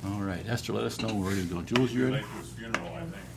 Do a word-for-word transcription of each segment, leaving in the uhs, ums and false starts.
All right, Esther, let us know when we're ready to go. Jules, you ready? Late for his funeral,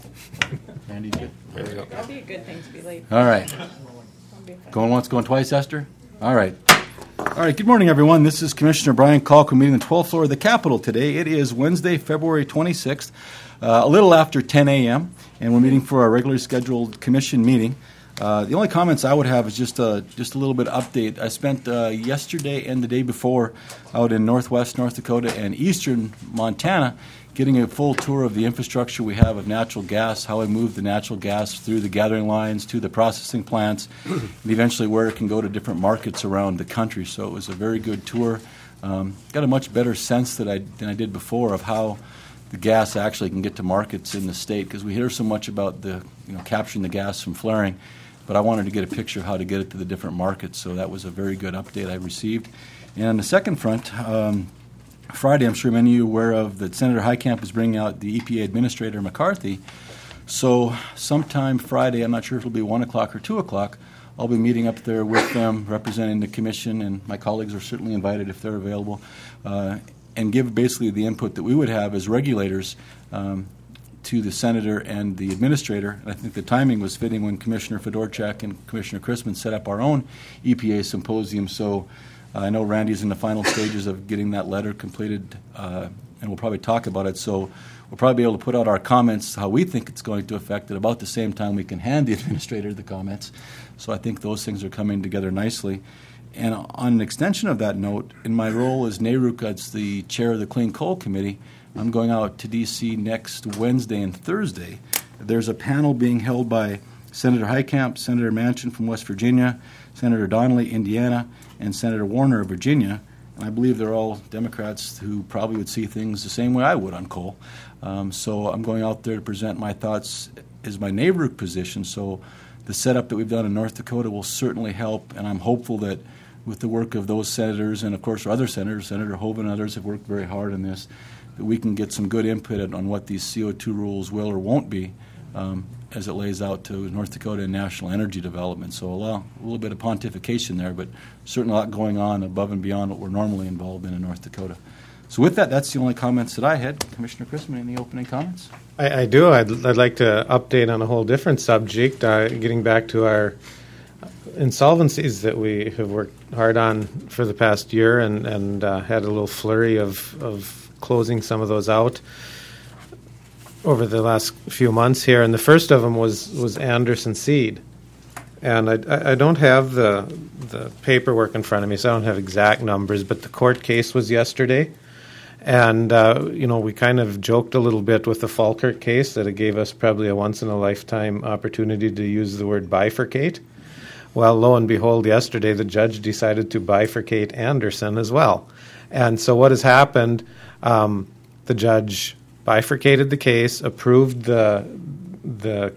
I think. Andy, good? There we go. That'd be a good thing to be late. All right. That'd be fun. Going once, going twice, Esther? All right. All right, good morning, everyone. This is Commissioner Brian Kalko meeting the twelfth floor of the Capitol today. It is Wednesday, February twenty-sixth, uh, a little after ten a.m., and we're meeting for our regularly scheduled commission meeting. Uh, the only comments I would have is just a, just a little bit of update. I spent uh, yesterday and the day before out in northwest North Dakota and eastern Montana getting a full tour of the infrastructure we have of natural gas, how we move the natural gas through the gathering lines to the processing plants, and eventually where it can go to different markets around the country. So it was a very good tour. Um, got a much better sense that I, than I did before of how the gas actually can get to markets in the state, because we hear so much about the you know capturing the gas from flaring, but I wanted to get a picture of how to get it to the different markets. So that was a very good update I received. And on the second front, um, Friday, I'm sure many of you are aware of that Senator Heitkamp is bringing out the E P A Administrator McCarthy. So sometime Friday, I'm not sure if it'll be one o'clock or two o'clock, I'll be meeting up there with them, representing the commission, and my colleagues are certainly invited if they're available, uh, and give basically the input that we would have as regulators um, to the senator and the administrator. And I think the timing was fitting when Commissioner Fedorchak and Commissioner Chrisman set up our own E P A symposium. So uh, I know Randy's in the final stages of getting that letter completed, uh, and we'll probably talk about it. So we'll probably be able to put out our comments, how we think it's going to affect it, about the same time we can hand the administrator the comments. So I think those things are coming together nicely. And on an extension of that note, in my role as NARUC, as the chair of the Clean Coal Committee, I'm going out to D C next Wednesday and Thursday. There's a panel being held by Senator Heitkamp, Senator Manchin from West Virginia, Senator Donnelly, Indiana, and Senator Warner of Virginia. And I believe they're all Democrats who probably would see things the same way I would on coal. Um, so I'm going out there to present my thoughts as my NARUC position. So the setup that we've done in North Dakota will certainly help, and I'm hopeful that with the work of those senators, and of course other senators, Senator Hoeven and others have worked very hard on this, that we can get some good input on what these C O two rules will or won't be um, as it lays out to North Dakota and national energy development. So a, lot, a little bit of pontification there, but certainly a lot going on above and beyond what we're normally involved in in North Dakota. So with that, that's the only comments that I had. Commissioner Chrisman, any opening comments? I, I do. I'd, I'd like to update on a whole different subject, uh, getting back to our insolvencies that we have worked hard on for the past year, and, and uh, had a little flurry of, of closing some of those out over the last few months here. And the first of them was, was Anderson Seed. And I, I don't have the, the paperwork in front of me, so I don't have exact numbers, but the court case was yesterday. And, uh, you know, we kind of joked a little bit with the Falkirk case that it gave us probably a once-in-a-lifetime opportunity to use the word bifurcate. Well, lo and behold, yesterday the judge decided to bifurcate Anderson as well. And so what has happened, um, the judge bifurcated the case, approved the the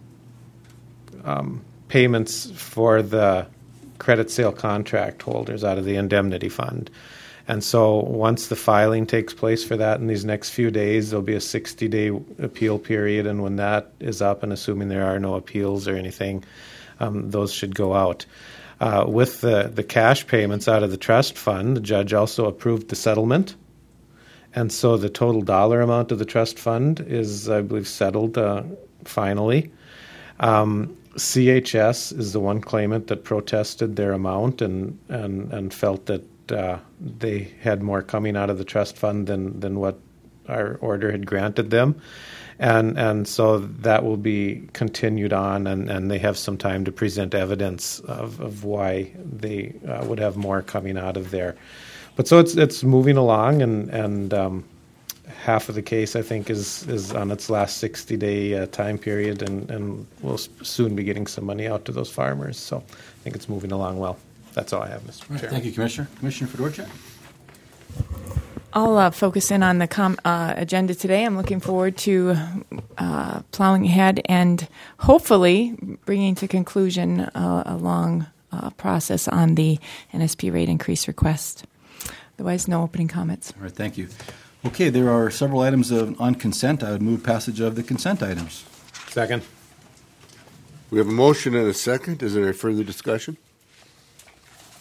um, payments for the credit sale contract holders out of the indemnity fund. And so once the filing takes place for that in these next few days, there'll be a sixty-day appeal period, and when that is up, and assuming there are no appeals or anything, um, those should go out. Uh, with the, the cash payments out of the trust fund, the judge also approved the settlement. And so the total dollar amount of the trust fund is, I believe, settled uh, finally. Um, C H S is the one claimant that protested their amount and, and, and felt that uh, they had more coming out of the trust fund than, than what our order had granted them. And and so that will be continued on, and, and they have some time to present evidence of, of why they uh, would have more coming out of there. But so it's it's moving along, and and um, half of the case, I think, is is on its last sixty-day uh, time period, and, and we'll soon be getting some money out to those farmers. So I think it's moving along well. That's all I have, Mister Right, Chair. thank you, Commissioner. Commissioner Fedorchak. I'll uh, focus in on the com- uh, agenda today. I'm looking forward to uh, plowing ahead and hopefully bringing to conclusion uh, a long uh, process on the N S P rate increase request. Otherwise, no opening comments. All right, thank you. Okay, there are several items of, on consent. I would move passage of the consent items. Second. We have a motion and a second. Is there any further discussion?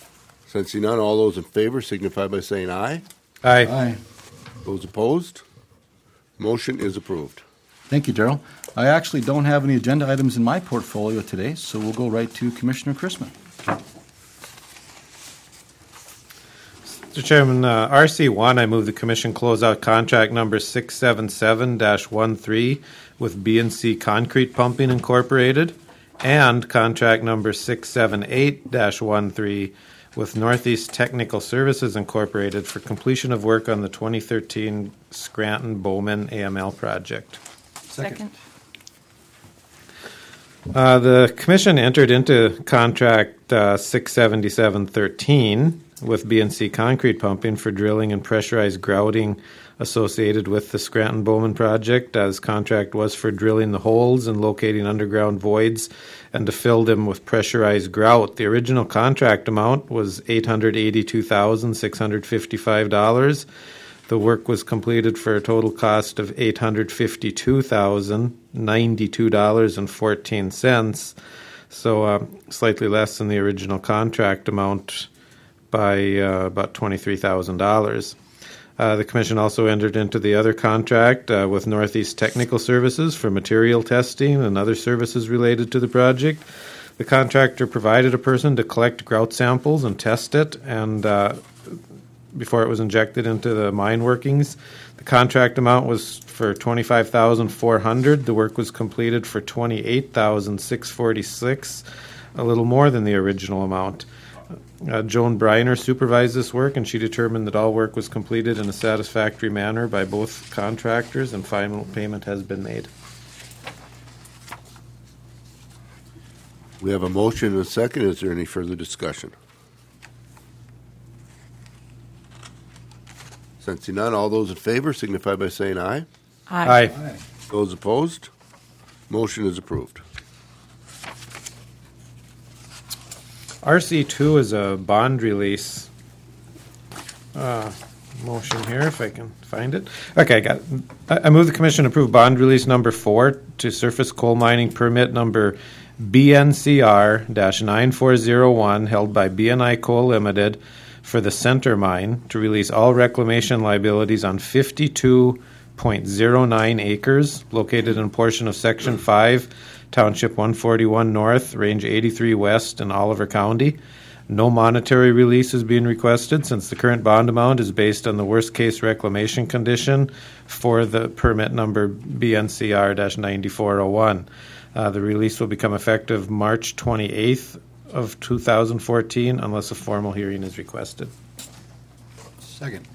Sensing none, all those in favor signify by saying aye. Aye. Aye. Those opposed? Motion is approved. Thank you, Darrell. I actually don't have any agenda items in my portfolio today, so we'll go right to Commissioner Chrisman. Mister Chairman, uh, R C one, I move the Commission close out contract number six seven seven dash one three with B and C Concrete Pumping Incorporated and contract number six seven eight dash one three with Northeast Technical Services Incorporated for completion of work on the twenty thirteen Scranton Bowman A M L project. Second. Uh, the Commission entered into contract uh, six seventy-seven thirteen with B and C Concrete Pumping for drilling and pressurized grouting associated with the Scranton Bowman project, as contract was for drilling the holes and locating underground voids and to fill them with pressurized grout. The original contract amount was eight hundred eighty-two thousand six hundred fifty-five dollars. The work was completed for a total cost of eight hundred fifty-two thousand ninety-two dollars and fourteen cents, so uh, slightly less than the original contract amount by uh, about twenty-three thousand dollars. Uh, the Commission also entered into the other contract uh, with Northeast Technical Services for material testing and other services related to the project. The contractor provided a person to collect grout samples and test it, and uh, before it was injected into the mine workings. The contract amount was for twenty-five thousand four hundred dollars. The work was completed for twenty-eight thousand six hundred forty-six dollars, a little more than the original amount. Uh, Joan Briner supervised this work, and she determined that all work was completed in a satisfactory manner by both contractors, and final payment has been made. We have a motion and a second. Is there any further discussion? Sensing none, all those in favor signify by saying aye. Aye. Aye. Those opposed? Motion is approved. R C two is a bond release uh, motion here, if I can find it. Okay, I got it. I I move the Commission approve bond release number four to surface coal mining permit number B N C R nine four zero one held by B N I Coal Limited for the Center Mine to release all reclamation liabilities on fifty-two point zero nine acres located in a portion of Section five, Township one forty-one North, Range eighty-three West in Oliver County. No monetary release is being requested since the current bond amount is based on the worst-case reclamation condition for the permit number B N C R nine four zero one. Uh, the release will become effective March twenty-eighth of two thousand fourteen unless a formal hearing is requested. Second.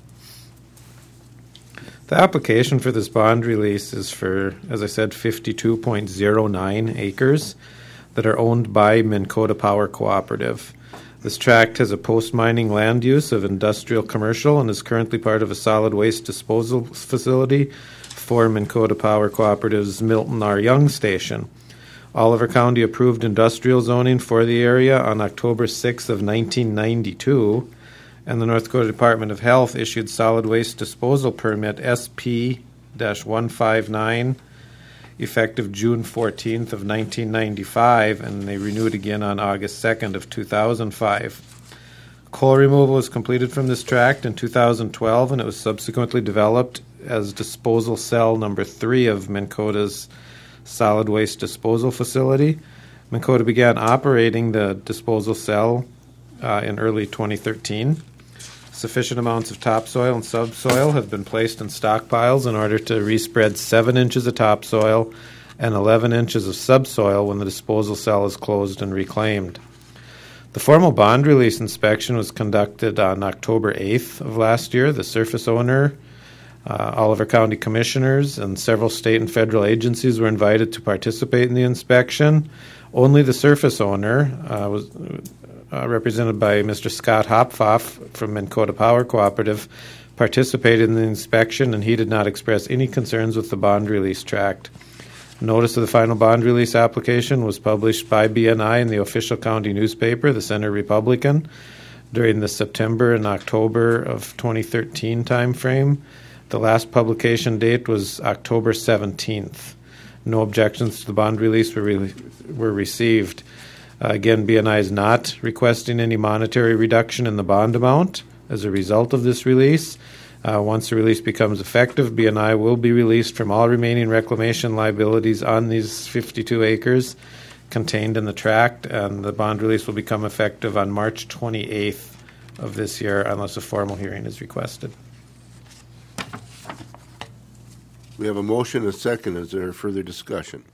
The application for this bond release is for, as I said, fifty-two point zero nine acres that are owned by Minn Kota Power Cooperative. This tract has a post-mining land use of industrial commercial and is currently part of a solid waste disposal facility for Minn Kota Power Cooperative's Milton R. Young Station. Oliver County approved industrial zoning for the area on October sixth of nineteen ninety-two, and the North Dakota Department of Health issued solid waste disposal permit S P one fifty-nine effective June fourteenth of nineteen ninety-five, and they renewed again on August second of two thousand five. Coal removal was completed from this tract in two thousand twelve, and it was subsequently developed as disposal cell number three of Minn Kota's solid waste disposal facility. Minn Kota began operating the disposal cell uh, in early twenty thirteen. Sufficient amounts of topsoil and subsoil have been placed in stockpiles in order to respread seven inches of topsoil and eleven inches of subsoil when the disposal cell is closed and reclaimed. The formal bond release inspection was conducted on October eighth of last year. The surface owner, uh, Oliver County commissioners, and several state and federal agencies were invited to participate in the inspection. Only the surface owner uh, was uh, represented by Mister Scott Hopfoff from Minn Kota Power Cooperative, participated in the inspection, and he did not express any concerns with the bond release tract. Notice of the final bond release application was published by B N I in the official county newspaper, the Center Republican, during the September and October of twenty thirteen timeframe. The last publication date was October seventeenth. No objections to the bond release were, re- were received. Uh, again, B N I is not requesting any monetary reduction in the bond amount as a result of this release. Uh, once the release becomes effective, B N I will be released from all remaining reclamation liabilities on these fifty-two acres contained in the tract, and the bond release will become effective on March twenty-eighth of this year unless a formal hearing is requested. We have a motion and a second. Is there further discussion?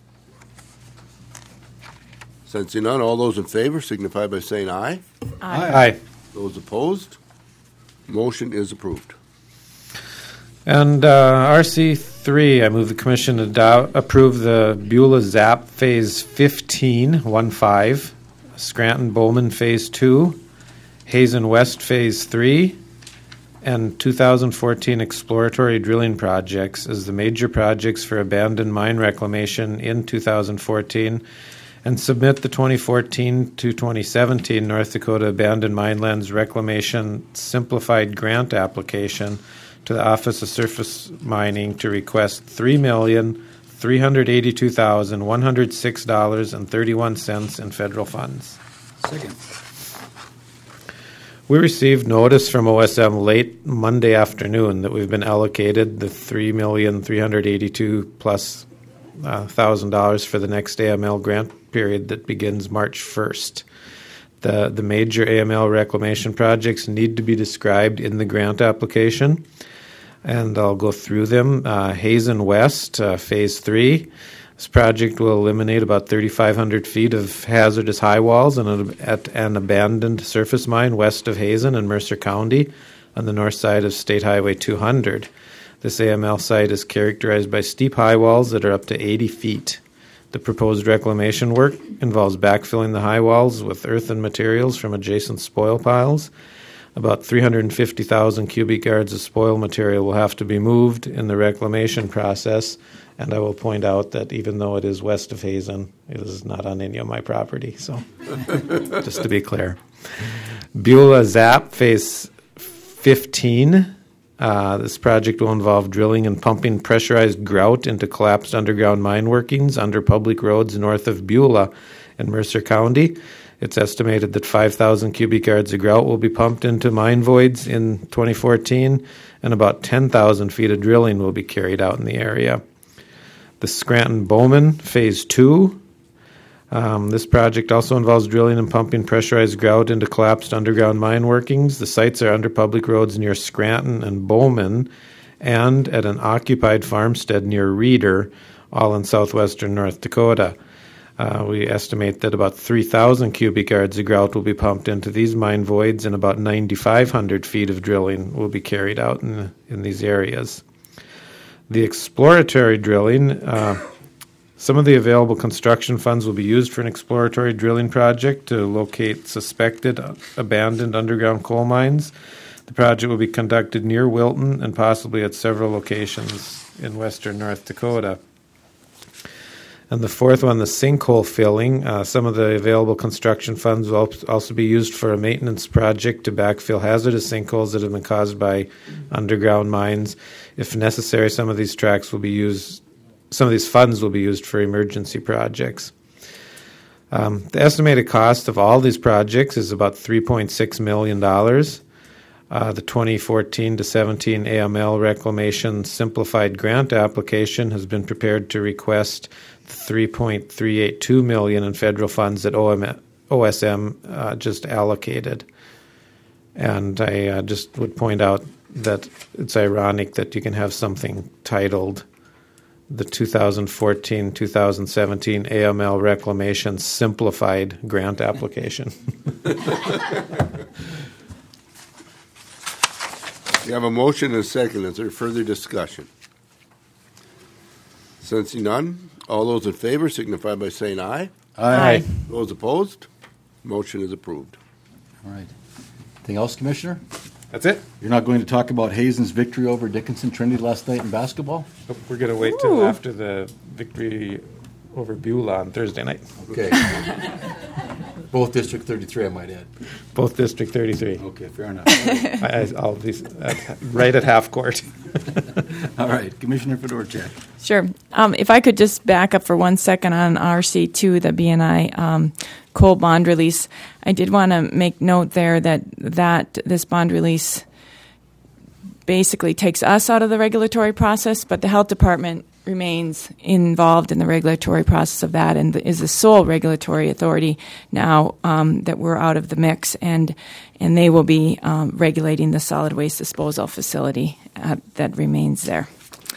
Sensing none, all those in favor signify by saying aye. Aye. Those opposed, motion is approved. And uh, R C three, I move the commission adopt, approve the Beulah ZAP Phase fifteen, one five, Scranton Bowman Phase two, Hazen West Phase three, and two thousand fourteen exploratory drilling projects as the major projects for abandoned mine reclamation in two thousand fourteen, and submit the twenty fourteen to twenty seventeen North Dakota Abandoned Mine Lands Reclamation Simplified Grant Application to the Office of Surface Mining to request three million three hundred eighty-two thousand one hundred six dollars and thirty-one cents in federal funds. Second. We received notice from O S M late Monday afternoon that we've been allocated the three million three hundred eighty-two plus uh, thousand dollars for the next A M L grant period that begins March first. The the major A M L reclamation projects need to be described in the grant application, and I'll go through them. Uh, Hazen West, uh, Phase three. This project will eliminate about thirty-five hundred feet of hazardous high walls and a, at an abandoned surface mine west of Hazen in Mercer County on the north side of State Highway two hundred. This A M L site is characterized by steep high walls that are up to eighty feet. The proposed reclamation work involves backfilling the high walls with earth and materials from adjacent spoil piles. About three hundred fifty thousand cubic yards of spoil material will have to be moved in the reclamation process, and I will point out that even though it is west of Hazen, it is not on any of my property, so just to be clear. Beulah ZAP Phase fifteen. Uh, this project will involve drilling and pumping pressurized grout into collapsed underground mine workings under public roads north of Beulah in Mercer County. It's estimated that five thousand cubic yards of grout will be pumped into mine voids in twenty fourteen, and about ten thousand feet of drilling will be carried out in the area. The Scranton Bowman Phase two. Um, this project also involves drilling and pumping pressurized grout into collapsed underground mine workings. The sites are under public roads near Scranton and Bowman, and at an occupied farmstead near Reeder, all in southwestern North Dakota. Uh, we estimate that about three thousand cubic yards of grout will be pumped into these mine voids, and about nine thousand five hundred feet of drilling will be carried out in, in these areas. The exploratory drilling, uh, some of the available construction funds will be used for an exploratory drilling project to locate suspected abandoned underground coal mines. The project will be conducted near Wilton and possibly at several locations in western North Dakota. And the fourth one, the sinkhole filling. Uh, some of the available construction funds will also be used for a maintenance project to backfill hazardous sinkholes that have been caused by underground mines. If necessary, some of these tracks will be used, some of these funds will be used for emergency projects. Um, the estimated cost of all these projects is about three point six million dollars. Uh, the twenty fourteen to seventeen A M L Reclamation Simplified Grant application has been prepared to request three point three eight two million dollars in federal funds that O S M uh, just allocated. And I uh, just would point out that it's ironic that you can have something titled the two thousand fourteen to two thousand seventeen A M L Reclamation Simplified Grant Application. You have a motion and a second. Is there further discussion? Sensing none, all those in favor signify by saying aye. Aye. Those opposed, motion is approved. All right. Anything else, Commissioner? That's it. You're not going to talk about Hazen's victory over Dickinson Trinity last night in basketball? We're going to wait till after the victory over Beulah on Thursday night. Okay. Both District thirty-three, I might add. Both District thirty-three. Okay, fair enough. I, I'll be at, right at half court. All right, Commissioner Fedorchak. Sure. Um, if I could just back up for one second on R C two, the B N I um, coal bond release. I did want to make note there that that this bond release basically takes us out of the regulatory process, but the health department remains involved in the regulatory process of that and is the sole regulatory authority now um, that we're out of the mix, and and they will be um, regulating the solid waste disposal facility uh, that remains there.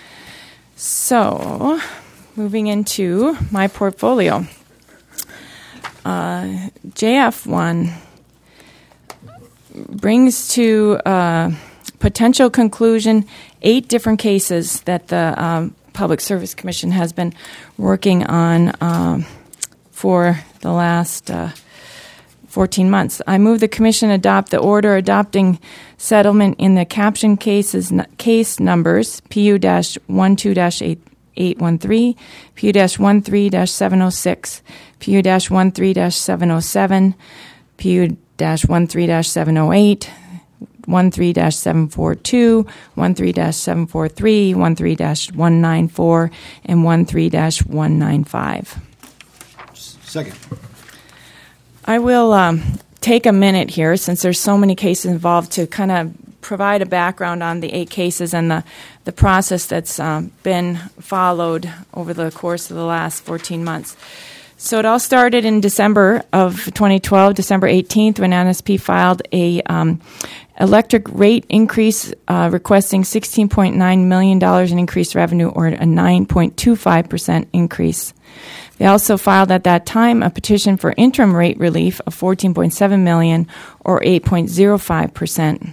So, moving into my portfolio, uh, J F one brings to uh, potential conclusion eight different cases that the um, Public Service Commission has been working on um, for the last uh, fourteen months. I move the Commission adopt the order adopting settlement in the caption cases case numbers P U twelve eight one three, P U thirteen seven oh six, P U thirteen seven oh seven, P U thirteen seven oh eight, thirteen seven forty-two, thirteen seven forty-three, thirteen one ninety-four, and thirteen one ninety-five. Second. I will um, take a minute here, since there's so many cases involved, to kind of provide a background on the eight cases and the, the process that's um, been followed over the course of the last fourteen months. So it all started in December of twenty twelve, December eighteenth, when N S P filed a um, electric rate increase uh, requesting sixteen point nine million dollars in increased revenue, or a nine point two five percent increase. They also filed at that time a petition for interim rate relief of fourteen point seven million dollars, or eight point zero five percent.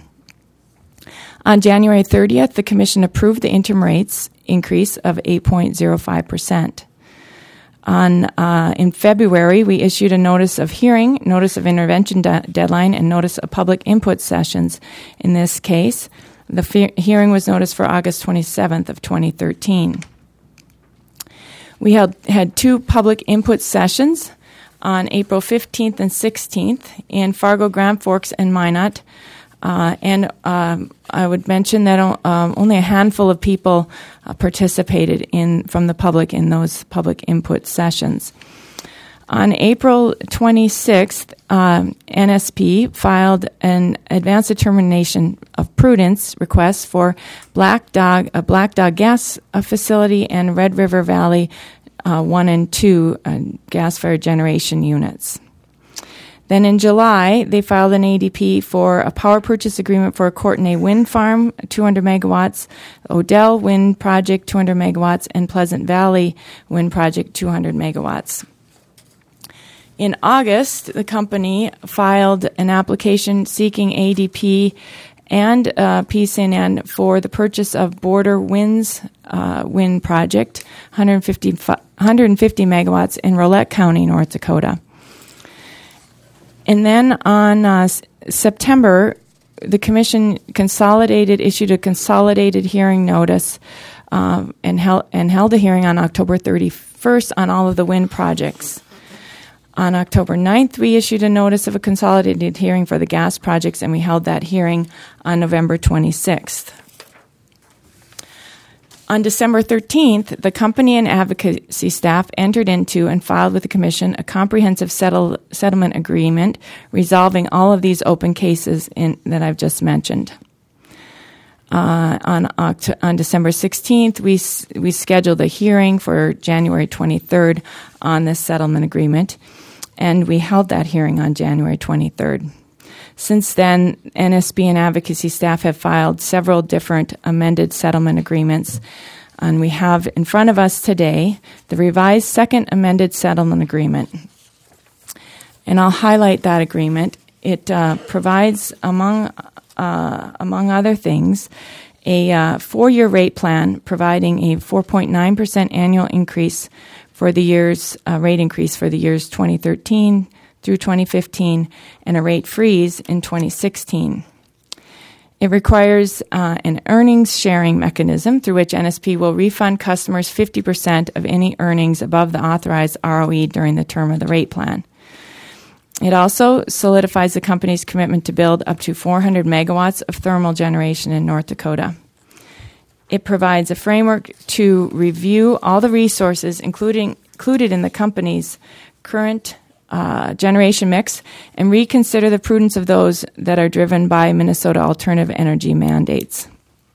On January thirtieth, the Commission approved the interim rates increase of eight point zero five percent. On uh, in February, we issued a notice of hearing, notice of intervention de- deadline, and notice of public input sessions. In this case, the fe- hearing was noticed for August twenty-seventh of twenty thirteen. We held, had two public input sessions on April fifteenth and sixteenth in Fargo, Grand Forks, and Minot. Uh, and um, I would mention that um, only a handful of people uh, participated in from the public in those public input sessions. On April twenty-sixth, um, N S P filed an advance determination of prudence request for Black Dog, a Black Dog gas uh, facility, and Red River Valley uh, one and two uh, gas-fired generation units. Then in July, they filed an A D P for a power purchase agreement for a Courtenay Wind Farm, two hundred megawatts, Odell Wind Project, two hundred megawatts, and Pleasant Valley Wind Project, two hundred megawatts. In August, the company filed an application seeking A D P and uh, P C N N for the purchase of Border Winds uh, Wind Project, one hundred fifty, one hundred fifty megawatts in Rolette County, North Dakota. And then on uh, September, the Commission consolidated, issued a consolidated hearing notice um, and, held, and held a hearing on October thirty-first on all of the wind projects. On October ninth, we issued a notice of a consolidated hearing for the gas projects, and we held that hearing on November twenty-sixth. On December thirteenth, the company and advocacy staff entered into and filed with the Commission a comprehensive settle, settlement agreement resolving all of these open cases in, that I've just mentioned. Uh, on, Oct- on December sixteenth, we we scheduled a hearing for January twenty-third on this settlement agreement, and we held that hearing on January twenty-third. Since then, N S B and advocacy staff have filed several different amended settlement agreements, and we have in front of us today the revised second amended settlement agreement. And I'll highlight that agreement. It uh, provides, among uh, among other things, a uh, four-year rate plan providing a four point nine percent annual increase for the years, uh, rate increase for the years twenty thirteen through twenty fifteen, and a rate freeze in twenty sixteen. It requires uh, an earnings sharing mechanism through which N S P will refund customers fifty percent of any earnings above the authorized R O E during the term of the rate plan. It also solidifies the company's commitment to build up to four hundred megawatts of thermal generation in North Dakota. It provides a framework to review all the resources including, included in the company's current Uh, generation mix and reconsider the prudence of those that are driven by Minnesota alternative energy mandates.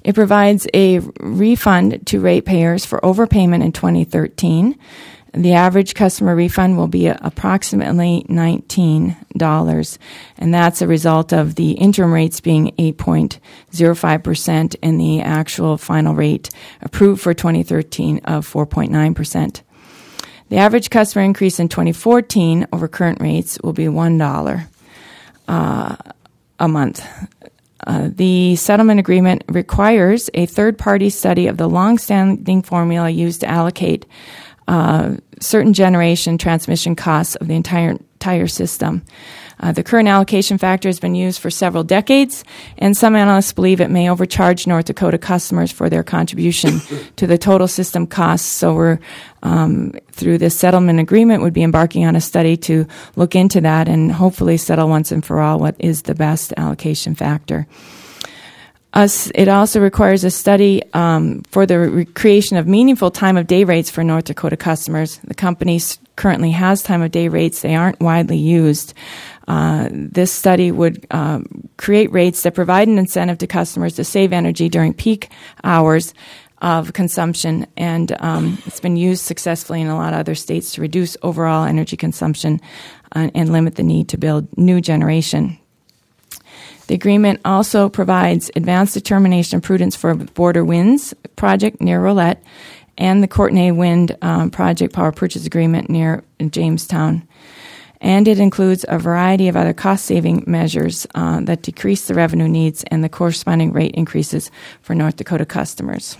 It provides a refund to ratepayers for overpayment in twenty thirteen. The average customer refund will be approximately nineteen dollars, and that's a result of the interim rates being eight point zero five percent and the actual final rate approved for twenty thirteen of four point nine percent. The average customer increase in twenty fourteen over current rates will be one dollar uh, a month. Uh, the settlement agreement requires a third-party study of the long-standing formula used to allocate uh, certain generation transmission costs of the entire entire system. Uh, the current allocation factor has been used for several decades, and some analysts believe it may overcharge North Dakota customers for their contribution to the total system costs. So we're, um, through this settlement agreement, would be embarking on a study to look into that and hopefully settle once and for all what is the best allocation factor. Us, it also requires a study um, for the re- creation of meaningful time of day rates for North Dakota customers. The company s- currently has time of day rates. They aren't widely used. Uh, this study would um, create rates that provide an incentive to customers to save energy during peak hours of consumption, and um, it's been used successfully in a lot of other states to reduce overall energy consumption uh, and limit the need to build new generation. The agreement also provides advanced determination of prudence for Border Winds project near Rolette and the Courtenay Wind um, project power purchase agreement near Jamestown. And it includes a variety of other cost-saving measures uh, that decrease the revenue needs and the corresponding rate increases for North Dakota customers.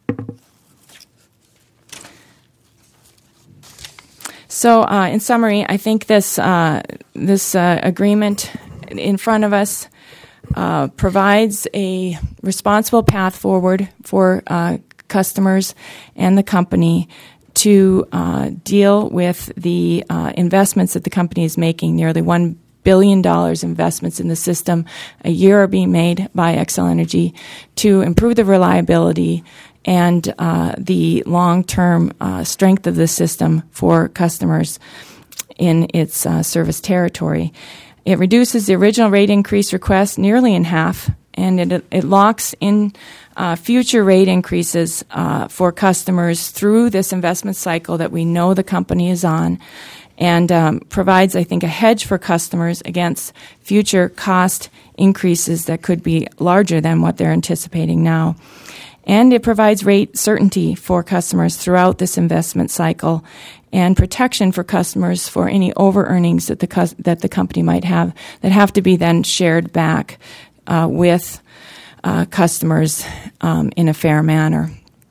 So, uh, in summary, I think this uh, this uh, agreement in front of us uh, provides a responsible path forward for uh, customers and the company to uh, deal with the uh, investments that the company is making. Nearly one billion dollars investments in the system a year are being made by Xcel Energy to improve the reliability and uh, the long-term uh, strength of the system for customers in its uh, service territory. It reduces the original rate increase request nearly in half, and it, it locks in uh, future rate increases uh, for customers through this investment cycle that we know the company is on, and um, provides, I think, a hedge for customers against future cost increases that could be larger than what they're anticipating now. And it provides rate certainty for customers throughout this investment cycle and protection for customers for any over-earnings that the, cus- that the company might have that have to be then shared back uh, with uh, customers um, in a fair manner.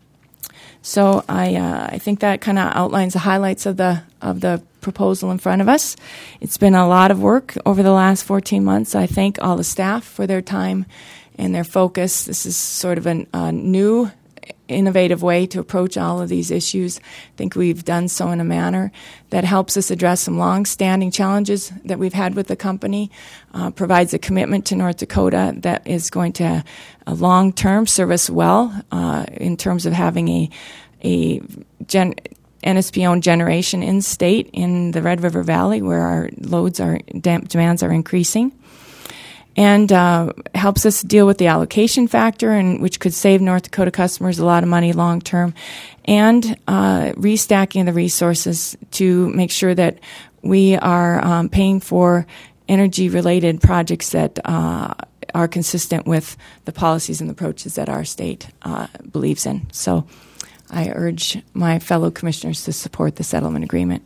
So I uh, I think that kind of outlines the highlights of the of the proposal in front of us. It's been a lot of work over the last fourteen months. I thank all the staff for their time and their focus. This is sort of a uh, new, innovative way to approach all of these issues. I think we've done so in a manner that helps us address some long-standing challenges that we've had with the company, uh, provides a commitment to North Dakota that is going to uh, long-term serve us well uh, in terms of having a, a gen- N S P-owned generation in state in the Red River Valley where our loads are, demands are increasing. And uh, helps us deal with the allocation factor, and which could save North Dakota customers a lot of money long term, and uh, restacking the resources to make sure that we are um, paying for energy-related projects that uh, are consistent with the policies and approaches that our state uh, believes in. So I urge my fellow commissioners to support the settlement agreement.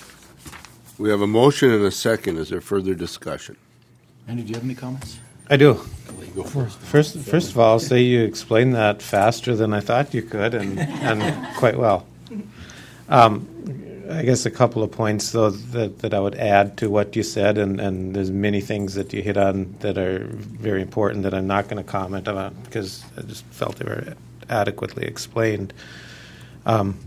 We have a motion and a second. Is there further discussion? Andy, do you have any comments? I do. Go first. First, first of all, I'll say you explained that faster than I thought you could, and, and quite well. Um, I guess a couple of points, though, that, that I would add to what you said, and, and there's many things that you hit on that are very important that I'm not going to comment on because I just felt they were adequately explained. Um,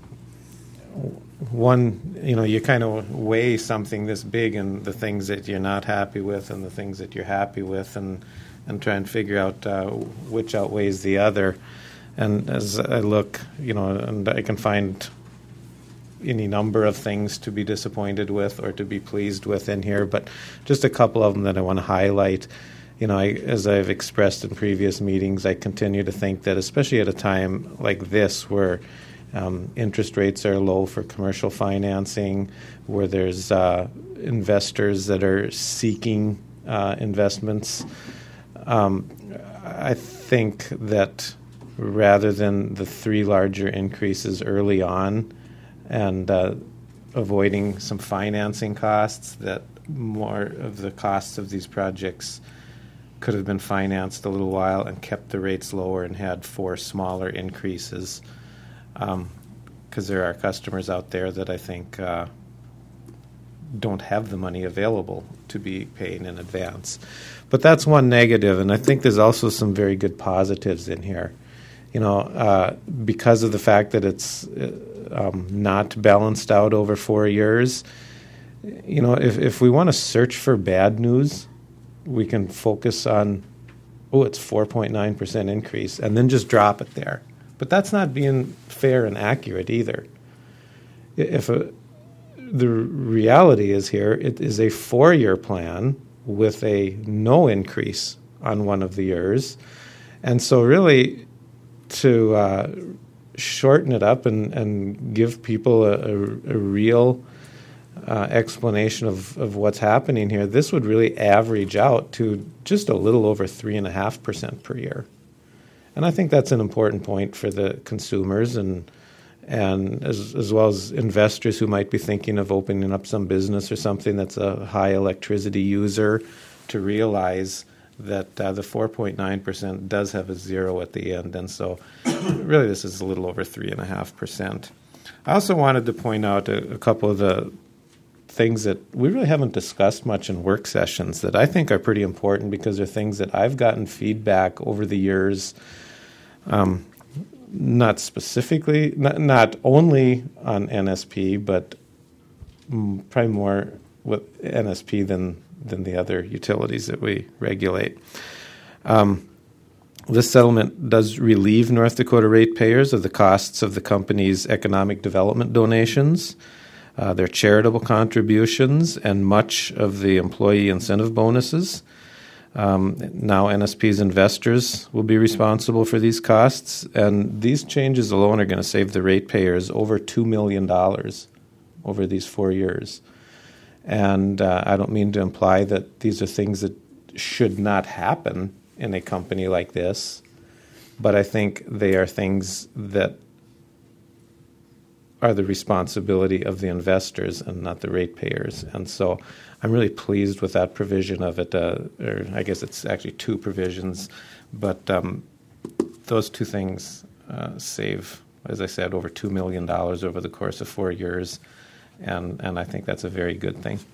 One, you know, you kind of weigh something this big and the things that you're not happy with and the things that you're happy with, and and try and figure out uh, which outweighs the other. And as I look, you know, and I can find any number of things to be disappointed with or to be pleased with in here, but just a couple of them that I want to highlight you know, I, as I've expressed in previous meetings, I continue to think that, especially at a time like this where um, interest rates are low for commercial financing, where there's uh, investors that are seeking uh, investments, um, I think that rather than the three larger increases early on and uh, avoiding some financing costs, that more of the costs of these projects could have been financed a little while and kept the rates lower and had four smaller increases, because um, there are customers out there that I think uh, don't have the money available to be paying in advance. But that's one negative, and I think there's also some very good positives in here. You know, uh, because of the fact that it's uh, um, not balanced out over four years, you know, if, if we want to search for bad news, we can focus on, oh, it's four point nine percent increase, and then just drop it there. But that's not being fair and accurate either. If a, the reality is here, it is a four-year plan with a no increase on one of the years. And so really to uh, shorten it up and, and give people a, a, a real uh, explanation of, of what's happening here, this would really average out to just a little over three point five percent per year. And I think that's an important point for the consumers and and as, as well as investors who might be thinking of opening up some business or something that's a high electricity user, to realize that uh, the four point nine percent does have a zero at the end. And so really this is a little over three point five percent. I also wanted to point out a, a couple of the things that we really haven't discussed much in work sessions that I think are pretty important, because they're things that I've gotten feedback over the years, um, not specifically, not, not only on N S P, but mm, probably more with N S P than than the other utilities that we regulate. Um, this settlement does relieve North Dakota ratepayers of the costs of the company's economic development donations, uh, their charitable contributions, and much of the employee incentive bonuses. Um, now N S P's investors will be responsible for these costs, and these changes alone are going to save the ratepayers over two million dollars over these four years. And uh, I don't mean to imply that these are things that should not happen in a company like this, but I think they are things that are the responsibility of the investors and not the ratepayers. And so I'm really pleased with that provision of it, uh, or I guess it's actually two provisions, but um, those two things uh, save, as I said, over two million dollars over the course of four years, and, and I think that's a very good thing.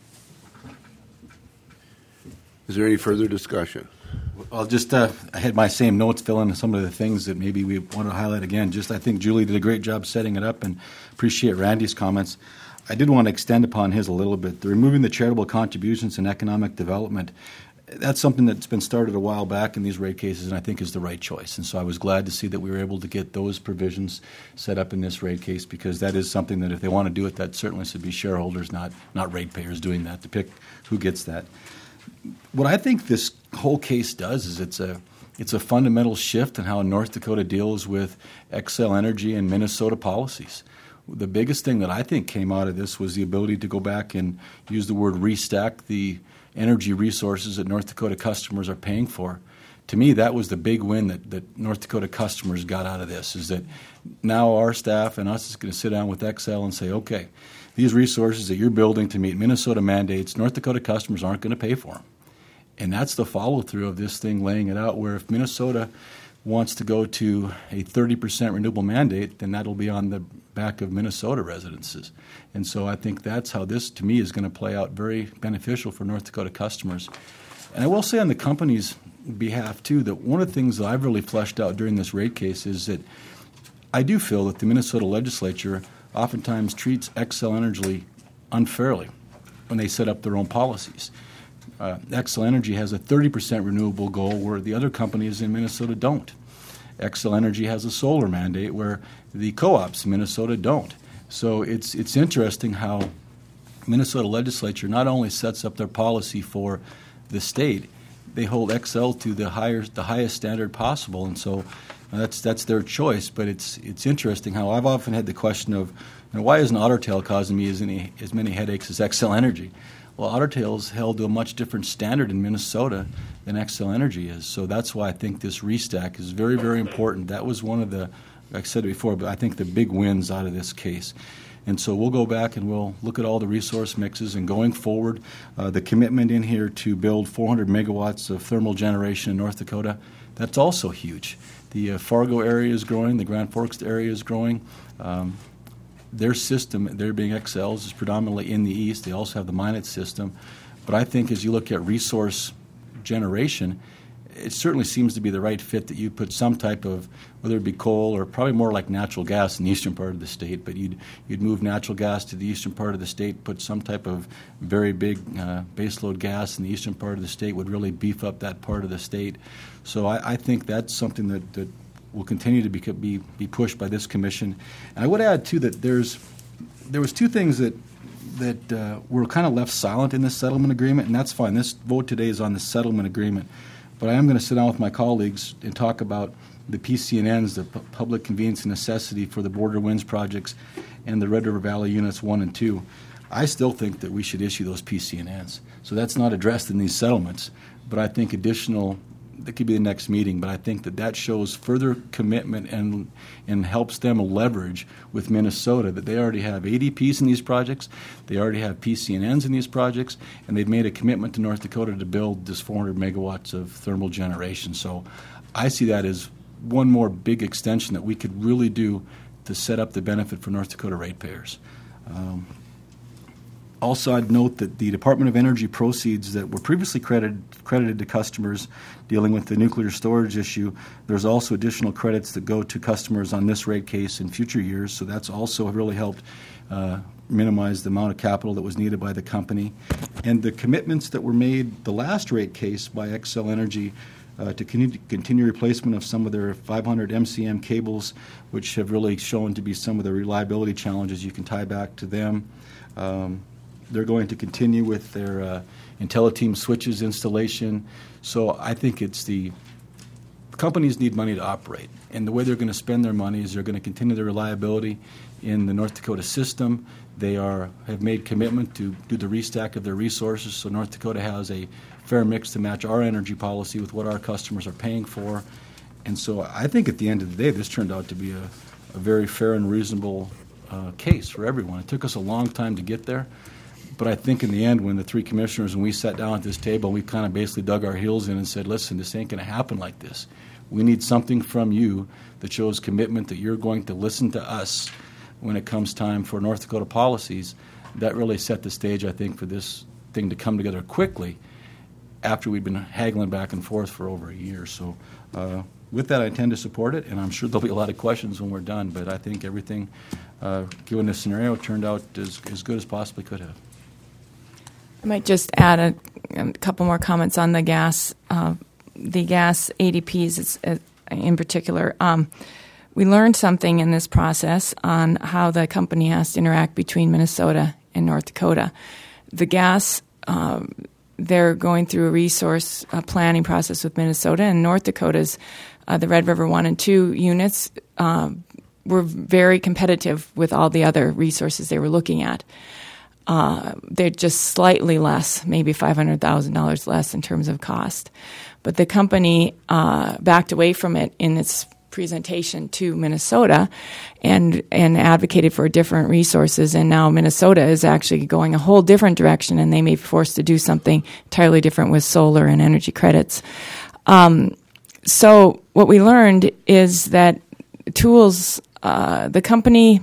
Is there any further discussion? I'll just, uh, I had my same notes fill in some of the things that maybe we want to highlight again. Just, I think Julie did a great job setting it up, and appreciate Randy's comments. I did want to extend upon his a little bit. The removing the charitable contributions and economic development, that's something that's been started a while back in these rate cases, and I think is the right choice. And so I was glad to see that we were able to get those provisions set up in this rate case, because that is something that if they want to do it, that certainly should be shareholders, not not ratepayers doing that, to pick who gets that. What I think this whole case does is it's a it's a fundamental shift in how North Dakota deals with Xcel Energy and Minnesota policies. The biggest thing that I think came out of this was the ability to go back and use the word restack the energy resources that North Dakota customers are paying for. To me, that was the big win that, that North Dakota customers got out of this, is that now our staff and us is going to sit down with Xcel and say, okay, these resources that you're building to meet Minnesota mandates, North Dakota customers aren't going to pay for them. And that's the follow-through of this thing, laying it out, where if Minnesota wants to go to a thirty percent renewable mandate, then that'll be on the back of Minnesota residences. And so I think that's how this, to me, is going to play out very beneficial for North Dakota customers. And I will say on the company's behalf, too, that one of the things that I've really fleshed out during this rate case is that I do feel that the Minnesota legislature oftentimes treats Xcel Energy unfairly when they set up their own policies. Uh, Xcel Energy has a thirty percent renewable goal where the other companies in Minnesota don't. Xcel Energy has a solar mandate where the co-ops in Minnesota don't. So it's it's interesting how Minnesota legislature not only sets up their policy for the state, they hold Xcel to the higher, the highest standard possible, and so uh, that's that's their choice. But it's it's interesting how I've often had the question of, you know, why isn't Otter Tail causing me as many as many headaches as Xcel Energy? Well, Otter Tail's held to a much different standard in Minnesota than Xcel Energy is. So that's why I think this restack is very, very important. That was one of the, like I said before, but I think the big wins out of this case. And so we'll go back and we'll look at all the resource mixes. And going forward, uh, the commitment in here to build four hundred megawatts of thermal generation in North Dakota, that's also huge. The uh, Fargo area is growing. The Grand Forks area is growing. Um, Their system, their being Xcel's, is predominantly in the east. They also have the Minot system. But I think as you look at resource generation, it certainly seems to be the right fit that you put some type of, whether it be coal or probably more like natural gas in the eastern part of the state, but you'd you'd move natural gas to the eastern part of the state, put some type of very big uh, baseload gas in the eastern part of the state, would really beef up that part of the state. So I, I think that's something that, that will continue to be, be be pushed by this commission. And I would add too that there's there was two things that that uh, were kind of left silent in this settlement agreement, and that's fine. This vote today is on the settlement agreement, but I am going to sit down with my colleagues and talk about the P C N Ns, the P- Public Convenience and Necessity for the Border Winds projects, and the Red River Valley Units one and two. I still think that we should issue those P C N Ns. So that's not addressed in these settlements, but I think additional. That could be the next meeting, but I think that that shows further commitment and and helps them leverage with Minnesota that they already have A D Ps in these projects, they already have P C N Ns in these projects, and they've made a commitment to North Dakota to build this four hundred megawatts of thermal generation. So I see that as one more big extension that we could really do to set up the benefit for North Dakota ratepayers. Um, Also, I'd note that the Department of Energy proceeds that were previously credited, credited to customers dealing with the nuclear storage issue, there's also additional credits that go to customers on this rate case in future years, so that's also really helped uh, minimize the amount of capital that was needed by the company. And the commitments that were made the last rate case by Xcel Energy uh, to continue, continue replacement of some of their five hundred M C M cables, which have really shown to be some of the reliability challenges you can tie back to them. Um, They're going to continue with their uh, IntelliTeam switches installation. So I think it's the companies need money to operate. And the way they're going to spend their money is they're going to continue their reliability in the North Dakota system. They are have made commitment to do the restack of their resources, so North Dakota has a fair mix to match our energy policy with what our customers are paying for. And so I think at the end of the day, this turned out to be a, a very fair and reasonable uh, case for everyone. It took us a long time to get there. But I think in the end, when the three commissioners and we sat down at this table, we kind of basically dug our heels in and said, listen, this ain't going to happen like this. We need something from you that shows commitment that you're going to listen to us when it comes time for North Dakota policies. That really set the stage, I think, for this thing to come together quickly after we'd been haggling back and forth for over a year. So uh, with that, I intend to support it, and I'm sure there'll be a lot of questions when we're done. But I think everything, uh, given this scenario, turned out as, as good as possibly could have. I might just add a, a couple more comments on the gas, uh, the gas A D Ps it's, uh, in particular. Um, we learned something in this process on how the company has to interact between Minnesota and North Dakota. The gas, uh, they're going through a resource uh, planning process with Minnesota, and North Dakota's, uh, the Red River one and two units, uh, were very competitive with all the other resources they were looking at. Uh, they're just slightly less, maybe five hundred thousand dollars less in terms of cost. But the company uh, backed away from it in its presentation to Minnesota and and advocated for different resources. And now Minnesota is actually going a whole different direction, and they may be forced to do something entirely different with solar and energy credits. Um, so what we learned is that tools, uh, the company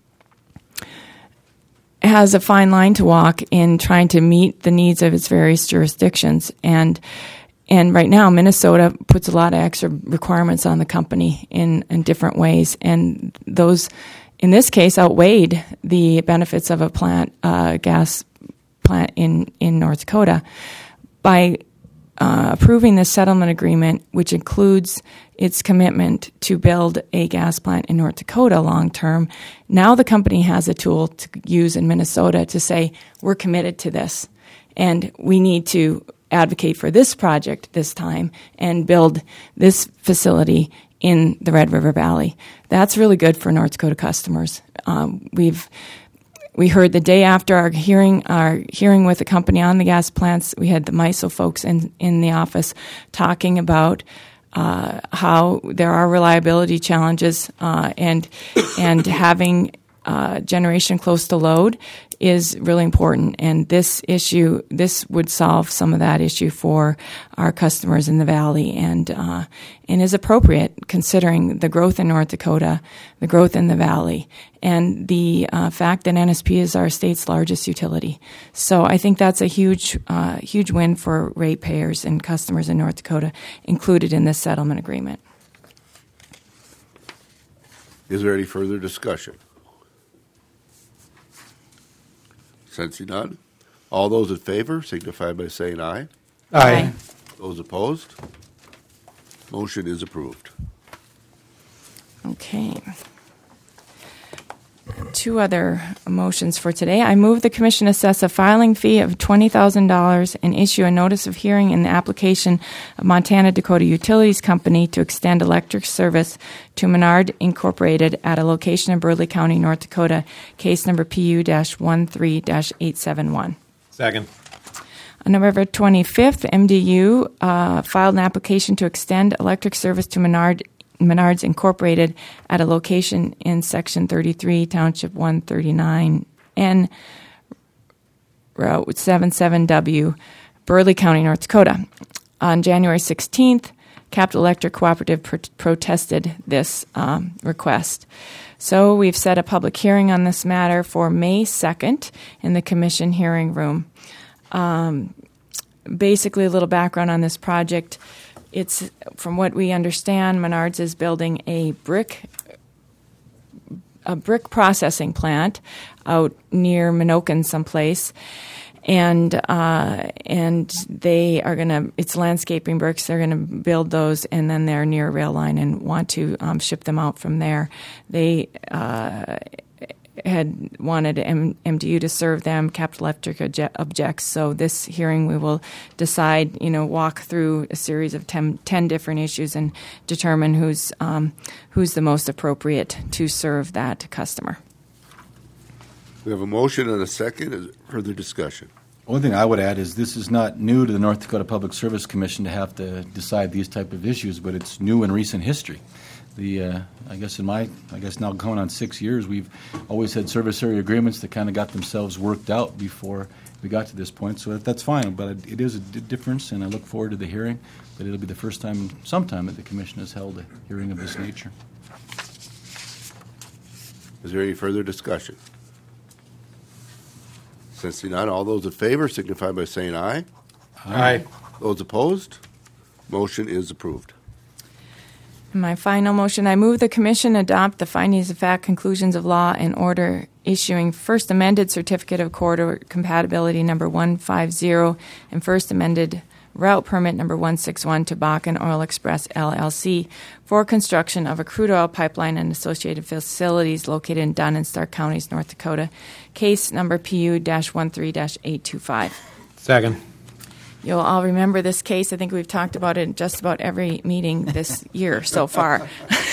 has a fine line to walk in trying to meet the needs of its various jurisdictions. And and right now, Minnesota puts a lot of extra requirements on the company in, in different ways. And those, in this case, outweighed the benefits of a plant, uh, gas plant in, in North Dakota. By uh, approving this settlement agreement, which includes its commitment to build a gas plant in North Dakota long term, now the company has a tool to use in Minnesota to say, we're committed to this, and we need to advocate for this project this time and build this facility in the Red River Valley. That's really good for North Dakota customers. Um, we've we heard the day after our hearing our hearing with the company on the gas plants, we had the MISO folks in, in the office talking about uh, how there are reliability challenges uh, and and having uh, generation close to load is really important, and this issue, this would solve some of that issue for our customers in the valley, and uh, and is appropriate considering the growth in North Dakota, the growth in the valley, and the uh, fact that N S P is our state's largest utility. So I think that's a huge, uh, huge win for ratepayers and customers in North Dakota included in this settlement agreement. Is there any further discussion? Sensing none. All those in favor signify by saying aye. Aye. Those opposed? Motion is approved. Okay. Two other motions for today. I move the Commission assess a filing fee of twenty thousand dollars and issue a notice of hearing in the application of Montana Dakota Utilities Company to extend electric service to Menard Incorporated at a location in Burley County, North Dakota, case number P U thirteen eight seven one. Second. On November twenty-fifth, M D U uh, filed an application to extend electric service to Menard Menards Incorporated at a location in Section thirty-three, Township one thirty-nine N, Route seventy-seven W, Burley County, North Dakota. On January sixteenth, Capital Electric Cooperative pr- protested this um, request. So we've set a public hearing on this matter for May second in the Commission hearing room. Um, basically, a little background on this project. It's, from what we understand, Menards is building a brick a brick processing plant out near Minokan someplace, and uh, and they are going to, it's landscaping bricks, they're going to build those, and then they're near a rail line and want to um, ship them out from there. They uh, had wanted M- MDU to serve them. Capital Electric obje- objects. So this hearing we will decide, you know, walk through a series of ten, ten different issues and determine who's um, who's the most appropriate to serve that customer. We have a motion and a second. Is there further discussion? One thing I would add is this is not new to the North Dakota Public Service Commission to have to decide these type of issues, but it's new in recent history. The uh, I guess in my I guess now going on six years, we've always had service area agreements that kind of got themselves worked out before we got to this point. So that's fine, but it, it is a d- difference, and I look forward to the hearing. But it'll be the first time, sometime, that the Commission has held a hearing of this nature. Is there any further discussion? Sensing none, all those in favor signify by saying aye. Aye. Those opposed? Motion is approved. My final motion, I move the Commission adopt the findings of fact, conclusions of law, and order issuing First Amended Certificate of Corridor Compatibility number one fifty and First Amended Route Permit number one sixty-one to Bakken Oil Express, L L C, for construction of a crude oil pipeline and associated facilities located in Dunn and Stark Counties, North Dakota, case number P U thirteen eight two five. Second. You'll all remember this case. I think we've talked about it in just about every meeting this year so far.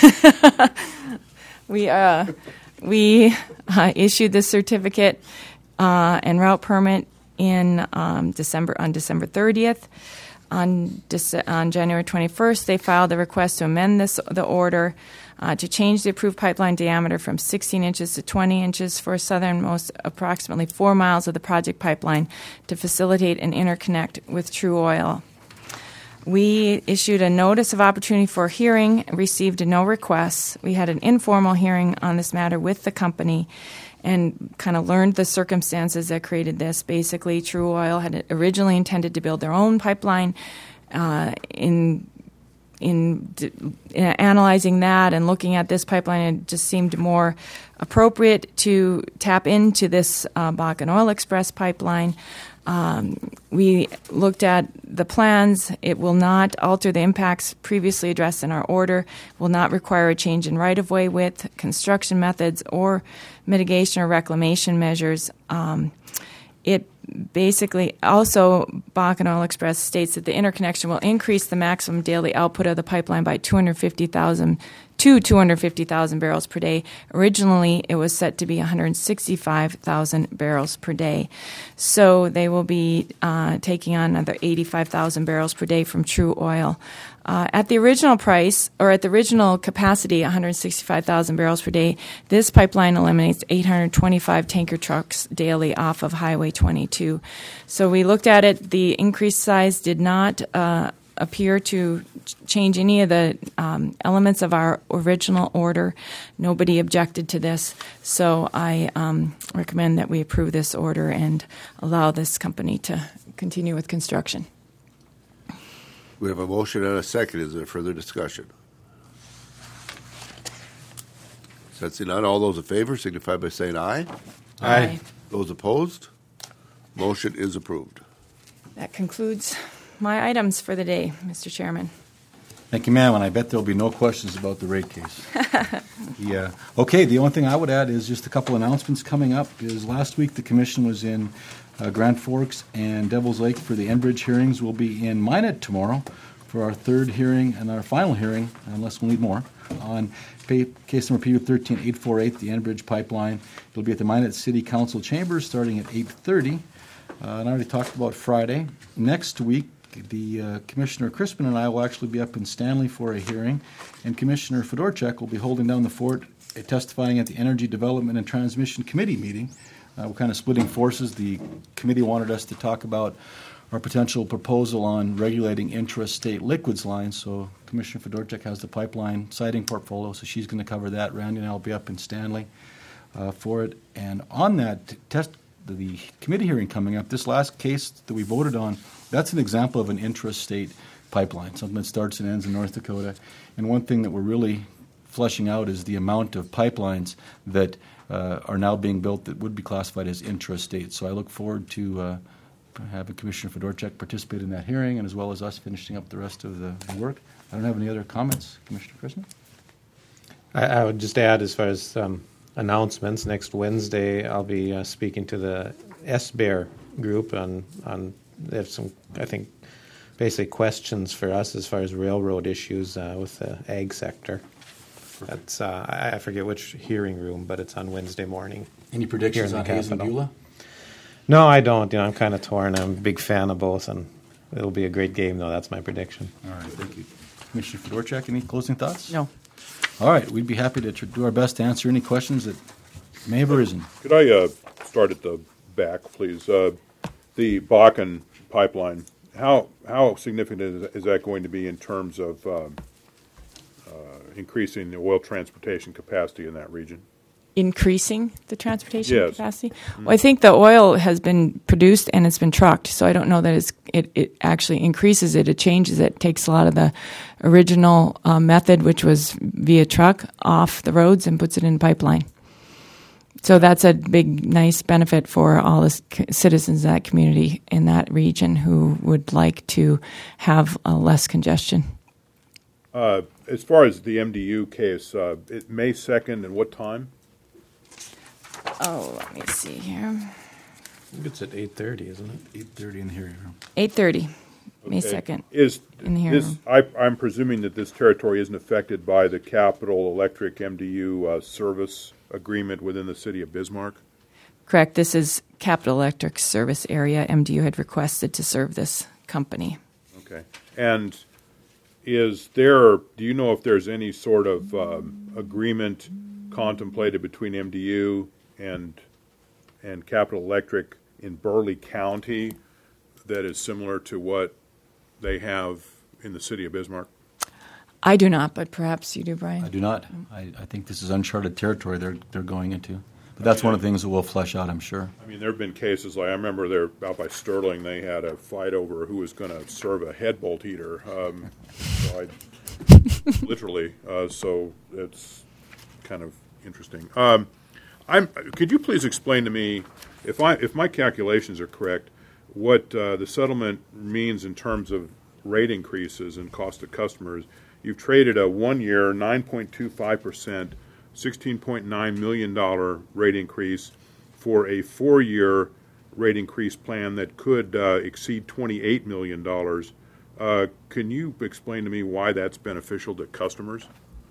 we uh, we uh, issued this certificate uh, and route permit in um, December on December thirtieth. On, Dece- on January twenty-first, they filed a request to amend this the order uh, to change the approved pipeline diameter from sixteen inches to twenty inches for southernmost approximately four miles of the project pipeline to facilitate an interconnect with True Oil. We issued a notice of opportunity for hearing, received no requests. We had an informal hearing on this matter with the company and kind of learned the circumstances that created this. Basically, True Oil had originally intended to build their own pipeline. Uh, in in, in analyzing that and looking at this pipeline, it just seemed more appropriate to tap into this uh, Bakken Oil Express pipeline. Um, we looked at the plans. It will not alter the impacts previously addressed in our order, will not require a change in right-of-way width, construction methods, or mitigation or reclamation measures. Um, it basically also, Bakken Oil Express states that the interconnection will increase the maximum daily output of the pipeline by two hundred fifty thousand to two hundred fifty thousand barrels per day. Originally, it was set to be one hundred sixty-five thousand barrels per day. So they will be uh, taking on another eighty-five thousand barrels per day from True Oil. Uh, at the original price, or at the original capacity, one hundred sixty-five thousand barrels per day, this pipeline eliminates eight hundred twenty-five tanker trucks daily off of Highway twenty-two. So we looked at it. The increased size did not uh, appear to ch- change any of the um, elements of our original order. Nobody objected to this. So I um, recommend that we approve this order and allow this company to continue with construction. We have a motion and a second. Is there further discussion? Sensing none, all those in favor signify by saying aye. Aye. Those opposed? Motion is approved. That concludes my items for the day, Mister Chairman. Thank you, ma'am, and I bet there'll be no questions about the rate case. Yeah. Okay, the only thing I would add is just a couple announcements coming up. Is last week the commission was in uh, Grand Forks and Devil's Lake for the Enbridge hearings. We'll be in Minot tomorrow for our third hearing and our final hearing, unless we need more, on pay, case number P U thirteen eight forty-eight, the Enbridge pipeline. It'll be at the Minot City Council chambers starting at eight thirty. Uh, and I already talked about Friday. Next week, the uh, Commissioner Crispin and I will actually be up in Stanley for a hearing, and Commissioner Fedorchak will be holding down the fort, uh, testifying at the Energy Development and Transmission Committee meeting. Uh, we're kind of splitting forces. The committee wanted us to talk about our potential proposal on regulating intrastate liquids lines. So Commissioner Fedorchak has the pipeline siting portfolio, so she's going to cover that. Randy and I will be up in Stanley uh, for it. And on that t- test, the, the committee hearing coming up, this last case that we voted on, that's an example of an intrastate pipeline, something that starts and ends in North Dakota. And one thing that we're really fleshing out is the amount of pipelines that uh, are now being built that would be classified as intrastate. So I look forward to uh, having Commissioner Fedorchak participate in that hearing, and as well as us finishing up the rest of the, the work. I don't have any other comments. Commissioner Chrisman? I, I would just add, as far as um, announcements, next Wednesday I'll be uh, speaking to the S B E A R group on, on they have some, I think, basically questions for us as far as railroad issues uh, with the ag sector. That's uh, I forget which hearing room, but it's on Wednesday morning. Any predictions on Hayes and Beulah? No, I don't. You know, I'm kind of torn. I'm a big fan of both, and it'll be a great game, though. That's my prediction. All right, thank you. Commissioner Fedorchak, any closing thoughts? No. All right, we'd be happy to tr- do our best to answer any questions that may have arisen. Could I uh, start at the back, please? Uh, the Bakken pipeline, how how significant is, is that going to be in terms of uh, uh, increasing the oil transportation capacity in that region? Increasing the transportation Yes. capacity? Mm-hmm. Well, I think the oil has been produced and it's been trucked, so I don't know that it's, it, it actually increases it. It changes it. It takes a lot of the original uh, method, which was via truck, off the roads and puts it in pipeline. So that's a big, nice benefit for all the c- citizens of that community in that region who would like to have uh, less congestion. Uh, as far as the M D U case, uh, it, May second, and what time? Oh, let me see here. I think it's at eight thirty, isn't it? eight thirty in the hearing room. eight thirty, May Okay. second. Is In the hearing this? room. I, I'm presuming that this territory isn't affected by the Capital Electric M D U uh, service agreement within the city of Bismarck. Correct. This is Capital Electric service area. M D U had requested to serve this company. Okay. And is there? Do you know if there's any sort of um, agreement contemplated between M D U and and Capital Electric in Burleigh County that is similar to what they have in the city of Bismarck? I do not, but perhaps you do, I Brian. do not. I, I think this is uncharted territory they're they're going into. But that's one of the things that we'll flesh out, I'm sure. I mean, there have been cases like I remember there out by Sterling. They had a fight over who was going to serve a head bolt heater. Um, so I, literally. Uh, so it's kind of interesting. Um, I'm. Could you please explain to me, if I if my calculations are correct, what uh, the settlement means in terms of rate increases and cost to customers? You've traded a one-year nine point two five percent, sixteen point nine million dollars rate increase for a four-year rate increase plan that could uh, exceed twenty-eight million dollars. Uh, can you explain to me why that's beneficial to customers?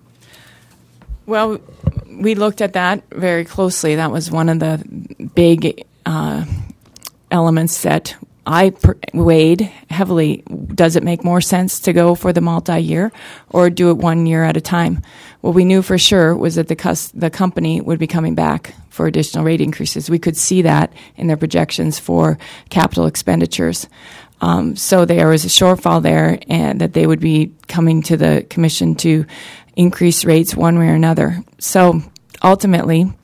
Well, we looked at that very closely. That was one of the big uh, elements that I per- weighed heavily. Does it make more sense to go for the multi-year or do it one year at a time? What we knew for sure was that the cus- the company would be coming back for additional rate increases. We could see that in their projections for capital expenditures. Um, so there was a shortfall there, and that they would be coming to the commission to increase rates one way or another. So ultimately,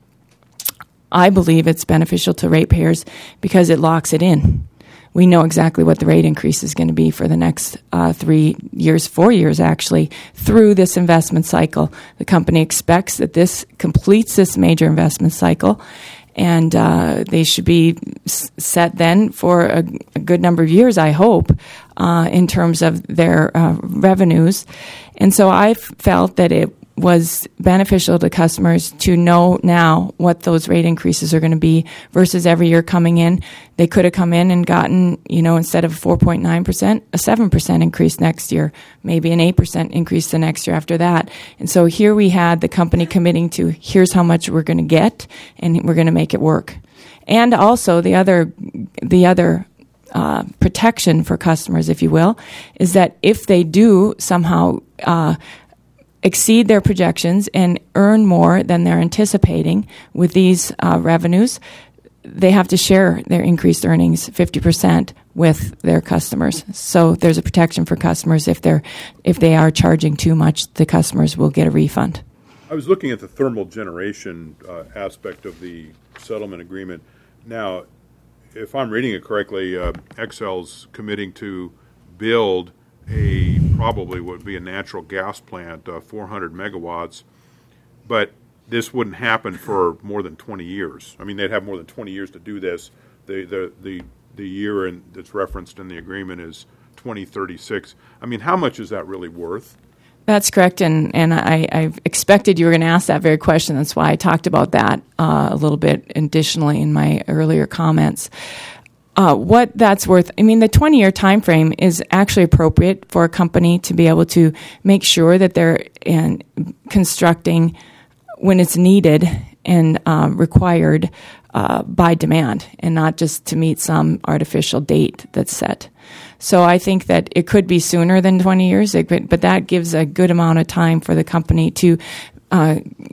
I believe it's beneficial to ratepayers because it locks it in. We know exactly what the rate increase is going to be for the next uh, three years, four years actually, through this investment cycle. The company expects that this completes this major investment cycle, and uh, they should be s- set then for a, a good number of years, I hope, uh, in terms of their uh, revenues. And so I felt that it was beneficial to customers to know now what those rate increases are going to be versus every year coming in. They could have come in and gotten, you know, instead of four point nine percent, a seven percent increase next year, maybe an eight percent increase the next year after that. And so here we had the company committing to, here's how much we're going to get, and we're going to make it work. And also the other, the other uh, protection for customers, if you will, is that if they do somehow uh, exceed their projections and earn more than they're anticipating with these uh, revenues, they have to share their increased earnings fifty percent with their customers. So there's a protection for customers. If they're if they are charging too much, the customers will get a refund. I was looking at the thermal generation uh, aspect of the settlement agreement. Now, if I'm reading it correctly, uh, Xcel's committing to build a probably would be a natural gas plant, uh, four hundred megawatts, but this wouldn't happen for more than twenty years. I mean, they'd have more than twenty years to do this. The the the, the year in, that's referenced in the agreement is twenty thirty-six. I mean, how much is that really worth? That's correct, and, and I, I expected you were going to ask that very question. That's why I talked about that uh, a little bit additionally in my earlier comments. Uh, what that's worth, I mean, the twenty-year time frame is actually appropriate for a company to be able to make sure that they're in constructing when it's needed and uh, required uh, by demand, and not just to meet some artificial date that's set. So I think that it could be sooner than twenty years, it could, but that gives a good amount of time for the company to uh,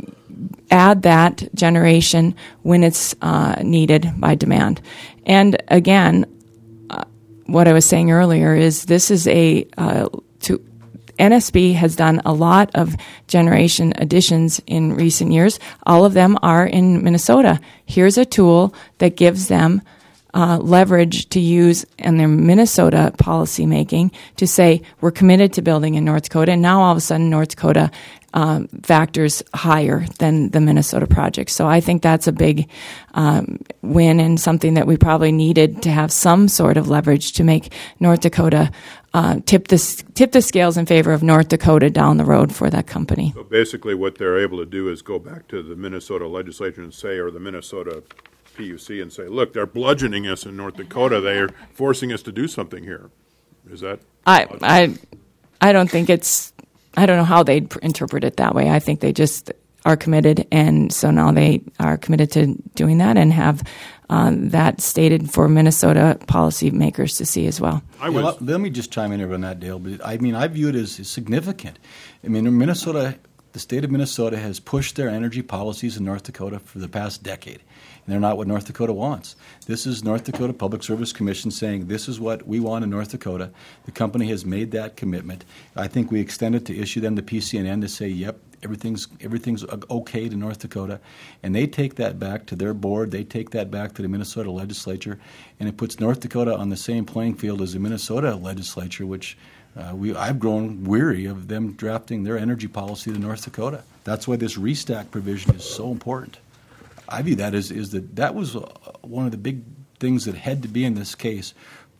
add that generation when it's uh, needed by demand. And again, uh, what I was saying earlier is this is a uh, to N S B has done a lot of generation additions in recent years. All of them are in Minnesota. Here's a tool that gives them uh, leverage to use in their Minnesota policy making to say we're committed to building in North Dakota, and now all of a sudden North Dakota um, factors higher than the Minnesota project. So I think that's a big um, win, and something that we probably needed to have some sort of leverage to make North Dakota uh, tip the tip the scales in favor of North Dakota down the road for that company. So basically what they're able to do is go back to the Minnesota legislature and say, or the Minnesota P U C and say, look, they're bludgeoning us in North Dakota. They're forcing us to do something here. Is that? I I I don't think it's. I don't know how they'd pr- interpret it that way. I think they just are committed, and so now they are committed to doing that and have um, that stated for Minnesota policymakers to see as well. I Yeah, was, let, let me just chime in here on that, Dale. But I mean, I view it as, as significant. I mean, Minnesota, the state of Minnesota has pushed their energy policies in North Dakota for the past decade. And they're not what North Dakota wants. This is North Dakota Public Service Commission saying this is what we want in North Dakota. The company has made that commitment. I think we extended to issue them the P C N N to say, yep, everything's everything's okay to North Dakota. And they take that back to their board. They take that back to the Minnesota legislature. And it puts North Dakota on the same playing field as the Minnesota legislature, which uh, we I've grown weary of them drafting their energy policy to North Dakota. That's why this restack provision is so important. I view that as is that that was one of the big things that had to be in this case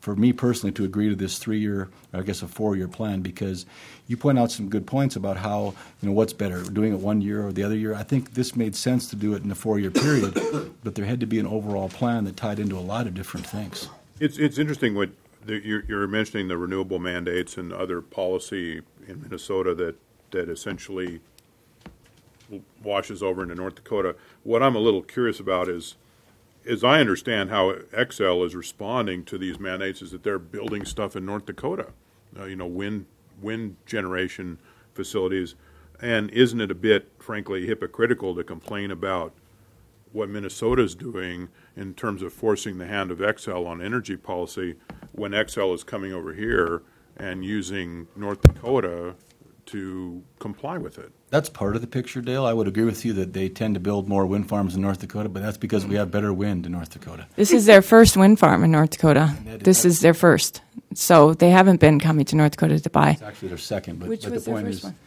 for me personally to agree to this three-year, or I guess a four-year plan, because you point out some good points about how, you know, what's better, doing it one year or the other year. I think this made sense to do it in a four-year period, but there had to be an overall plan that tied into a lot of different things. It's it's interesting what the, you're, you're mentioning the renewable mandates and other policy in Minnesota that, that essentially washes over into North Dakota. What I'm a little curious about is, as I understand how Xcel is responding to these mandates, is that they're building stuff in North Dakota, uh, you know, wind wind generation facilities, and isn't it a bit, frankly, hypocritical to complain about what Minnesota's doing in terms of forcing the hand of Xcel on energy policy when Xcel is coming over here and using North Dakota to comply with it? That's part of the picture, Dale. I would agree with you that they tend to build more wind farms in North Dakota, but that's because we have better wind in North Dakota. This is their first wind farm in North Dakota. This is their first. So they haven't been coming to North Dakota to buy. It's actually their second, but, Which but was the their point first is one?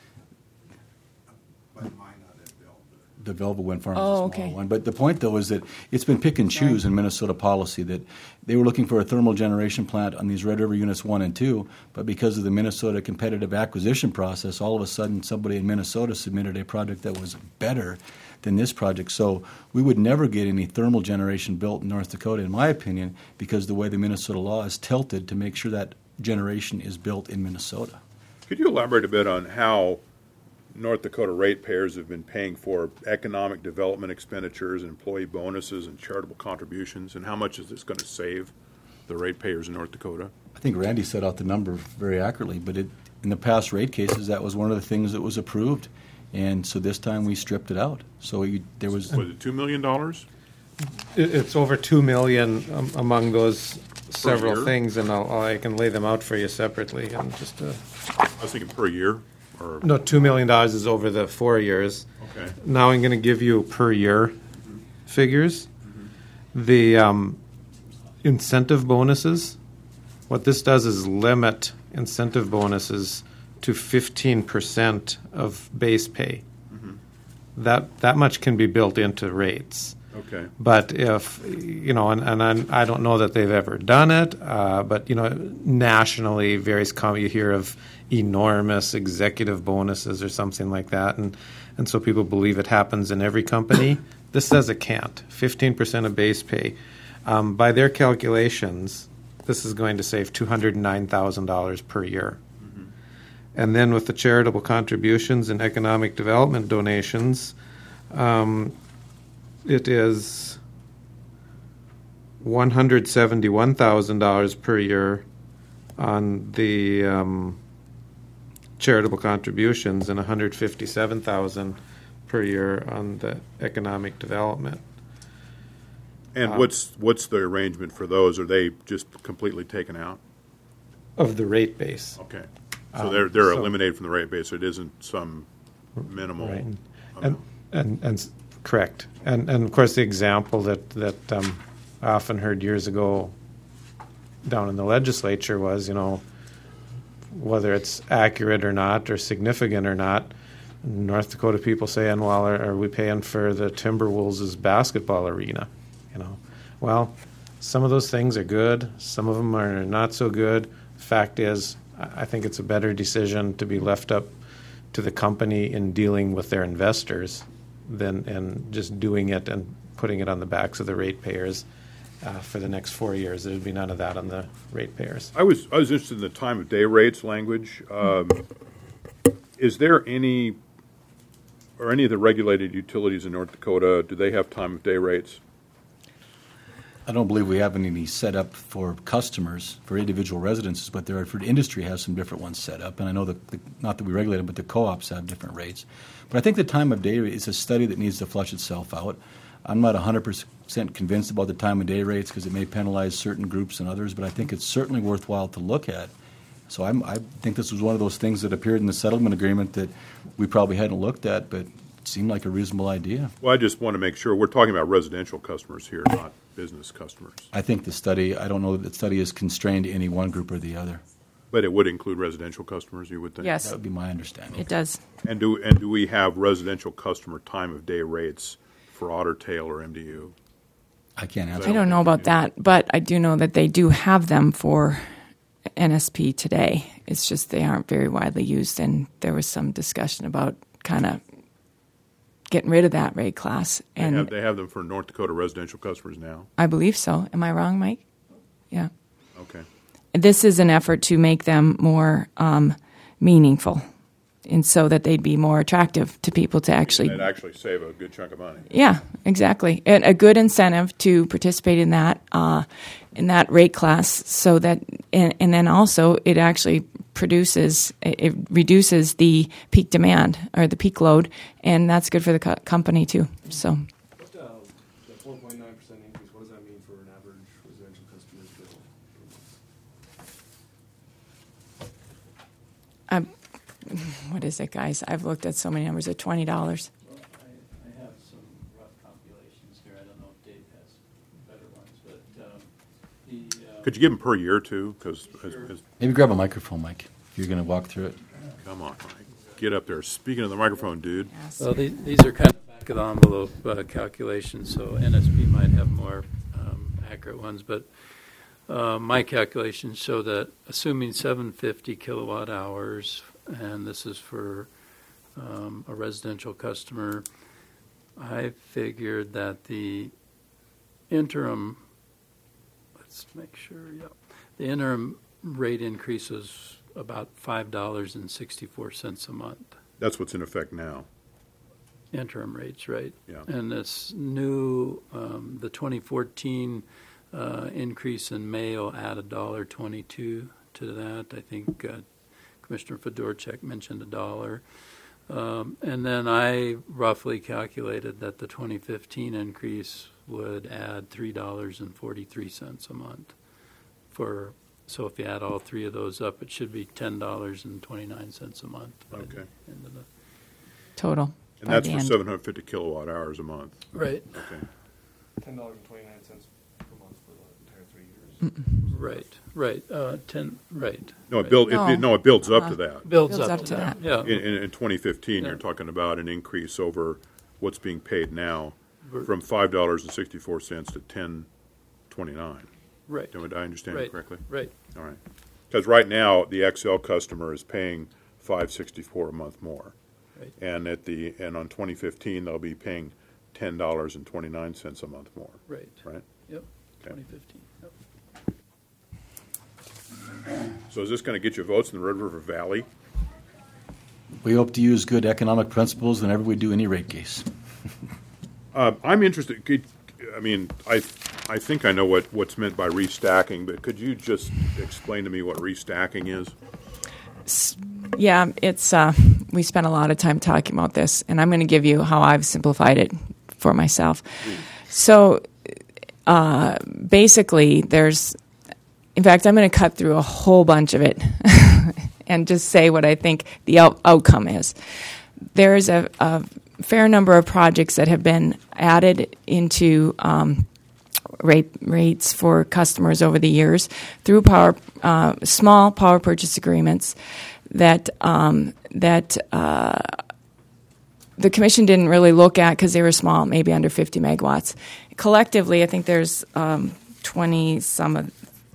the Velva wind farm is Oh, a small okay. one. But the point, though, is that it's been pick and choose in Minnesota policy, that they were looking for a thermal generation plant on these Red River units one and two, but because of the Minnesota competitive acquisition process, all of a sudden somebody in Minnesota submitted a project that was better than this project. So we would never get any thermal generation built in North Dakota, in my opinion, because the way the Minnesota law is tilted to make sure that generation is built in Minnesota. Could you elaborate a bit on how North Dakota ratepayers have been paying for economic development expenditures, employee bonuses, and charitable contributions, and how much is this going to save the ratepayers in North Dakota? I think Randy set out the number very accurately, but it, in the past rate cases, that was one of the things that was approved, and so this time we stripped it out. So you, there was... Was it two million dollars? It, it's over two million um, among those several year? things, and I'll, I can lay them out for you separately. And just uh, I was thinking per year. Or no, two million dollars is over the four years. Okay. Now I'm going to give you per year figures. The um, incentive bonuses. What this does is limit incentive bonuses to fifteen percent of base pay. That that much can be built into rates. Okay. But if, you know, and, and I'm, I don't know that they've ever done it, uh, but, you know, nationally, various com- you hear of enormous executive bonuses or something like that, and, and so people believe it happens in every company. This says it can't. fifteen percent of base pay. Um, by their calculations, this is going to save two hundred nine thousand dollars per year. Mm-hmm. And then with the charitable contributions and economic development donations, um, it is one hundred seventy-one thousand dollars per year on the um, charitable contributions and one hundred fifty-seven thousand dollars per year on the economic development. And Um, what's what's the arrangement for those? Are they just completely taken out? Of the rate base. Okay. So Um, they're they're so- eliminated from the rate base. It isn't some minimal Right. And, amount. and, and s- correct. And, and of course, the example that, that um, I often heard years ago down in the legislature was, you know, whether it's accurate or not or significant or not, North Dakota people saying, well, are, are we paying for the Timberwolves' basketball arena? You know, well, some of those things are good. Some of them are not so good. Fact is, I I think it's a better decision to be left up to the company in dealing with their investors than and just doing it and putting it on the backs of the ratepayers uh, for the next four years. There would be none of that on the ratepayers. I was I was interested in the time of day rates language. Um, is there any or any of the regulated utilities in North Dakota, do they have time of day rates? I don't believe we have any set up for customers, for individual residences, but there are, for industry has some different ones set up. And I know that, the, not that we regulate them, but the co-ops have different rates. But I think the time of day is a study that needs to flush itself out. I'm not one hundred percent convinced about the time of day rates because it may penalize certain groups and others, but I think it's certainly worthwhile to look at. So I'm, I think this was one of those things that appeared in the settlement agreement that we probably hadn't looked at, but it seemed like a reasonable idea. Well, I just want to make sure we're talking about residential customers here, not business customers. I think the study, I don't know that the study is constrained to any one group or the other. But it would include residential customers, you would think? Yes, That would be my understanding. it does. And do and do we have residential customer time of day rates for Otter Tail or M D U? I can't answer. I don't know about that, but I do know that they do have them for N S P today. It's just they aren't very widely used, and there was some discussion about kind of getting rid of that rate class. They And have, they have them for North Dakota residential customers now. I believe so. Am I wrong, Mike? Yeah. Okay. This is an effort to make them more um, meaningful, and so that they'd be more attractive to people to actually. They'd actually save a good chunk of money. Yeah, exactly. And a good incentive to participate in that uh, in that rate class, so that and, and then also it actually produces it reduces the peak demand or the peak load, and that's good for the co- company too. So. What, uh, the four point nine percent increase, what does that mean for an average residential customer's bill? Um, what is it, guys? I've looked at so many numbers. At twenty dollars. Well, I, I have some rough calculations here. I don't know if Dave has better ones, but um, the uh, Could you give them per year too? Because Maybe grab a microphone, Mike, if you're going to walk through it. come on, Mike, get up there. Speaking of the microphone, dude. well, the, these are kind of back of the envelope uh, calculations, so N S P might have more um, accurate ones, but uh, my calculations show that assuming seven hundred fifty kilowatt hours, and this is for um, a residential customer, I figured that the interim, let's make sure, yeah, the interim rate increase is about five dollars and sixty-four cents a month. That's what's in effect now. Interim rates, right? Yeah. And this new, um, the twenty fourteen uh, increase in May will add a dollar twenty-two to that. I think uh, Commissioner Fedorchak mentioned a dollar. Um, and then I roughly calculated that the twenty fifteen increase would add three dollars and forty-three cents a month. For so if you add all three of those up, it should be ten dollars and twenty-nine cents a month. by the Okay. end of the- Total. And by that's the for end. seven hundred fifty kilowatt hours a month. Right. Okay. Ten dollars and twenty-nine cents per month for the entire three years. Right, right, uh, ten, right. No, it right. build, it, No. it, no, it builds up Uh-huh. to that. Builds, Builds up, to that. Yeah. In, in, in twenty fifteen, Yeah. you're talking about an increase over what's being paid now Ver- from five dollars and sixty-four cents to ten twenty-nine. Right, Did I understand it right, correctly? right. All right. Because right now, the X L customer is paying five sixty-four a month more. Right. And at the, and on twenty fifteen, they'll be paying ten dollars and twenty-nine cents a month more, Right, right? yep, Okay. twenty fifteen. Yep. So is this going to get you votes in the Red River Valley? We hope to use good economic principles whenever we do any rate case. Uh, I'm interested, could, I mean, I, I think I know what, what's meant by restacking, but could you just explain to me what restacking is? Yeah, it's uh, we spent a lot of time talking about this, and I'm going to give you how I've simplified it for myself. So uh, basically, there's, in fact, I'm going to cut through a whole bunch of it and just say what I think the out- outcome is. There is a, a fair number of projects that have been added into um, rate rates for customers over the years through power uh, small power purchase agreements that um, that uh, the commission didn't really look at because they were small, maybe under fifty megawatts. Collectively, I think there's um, twenty some of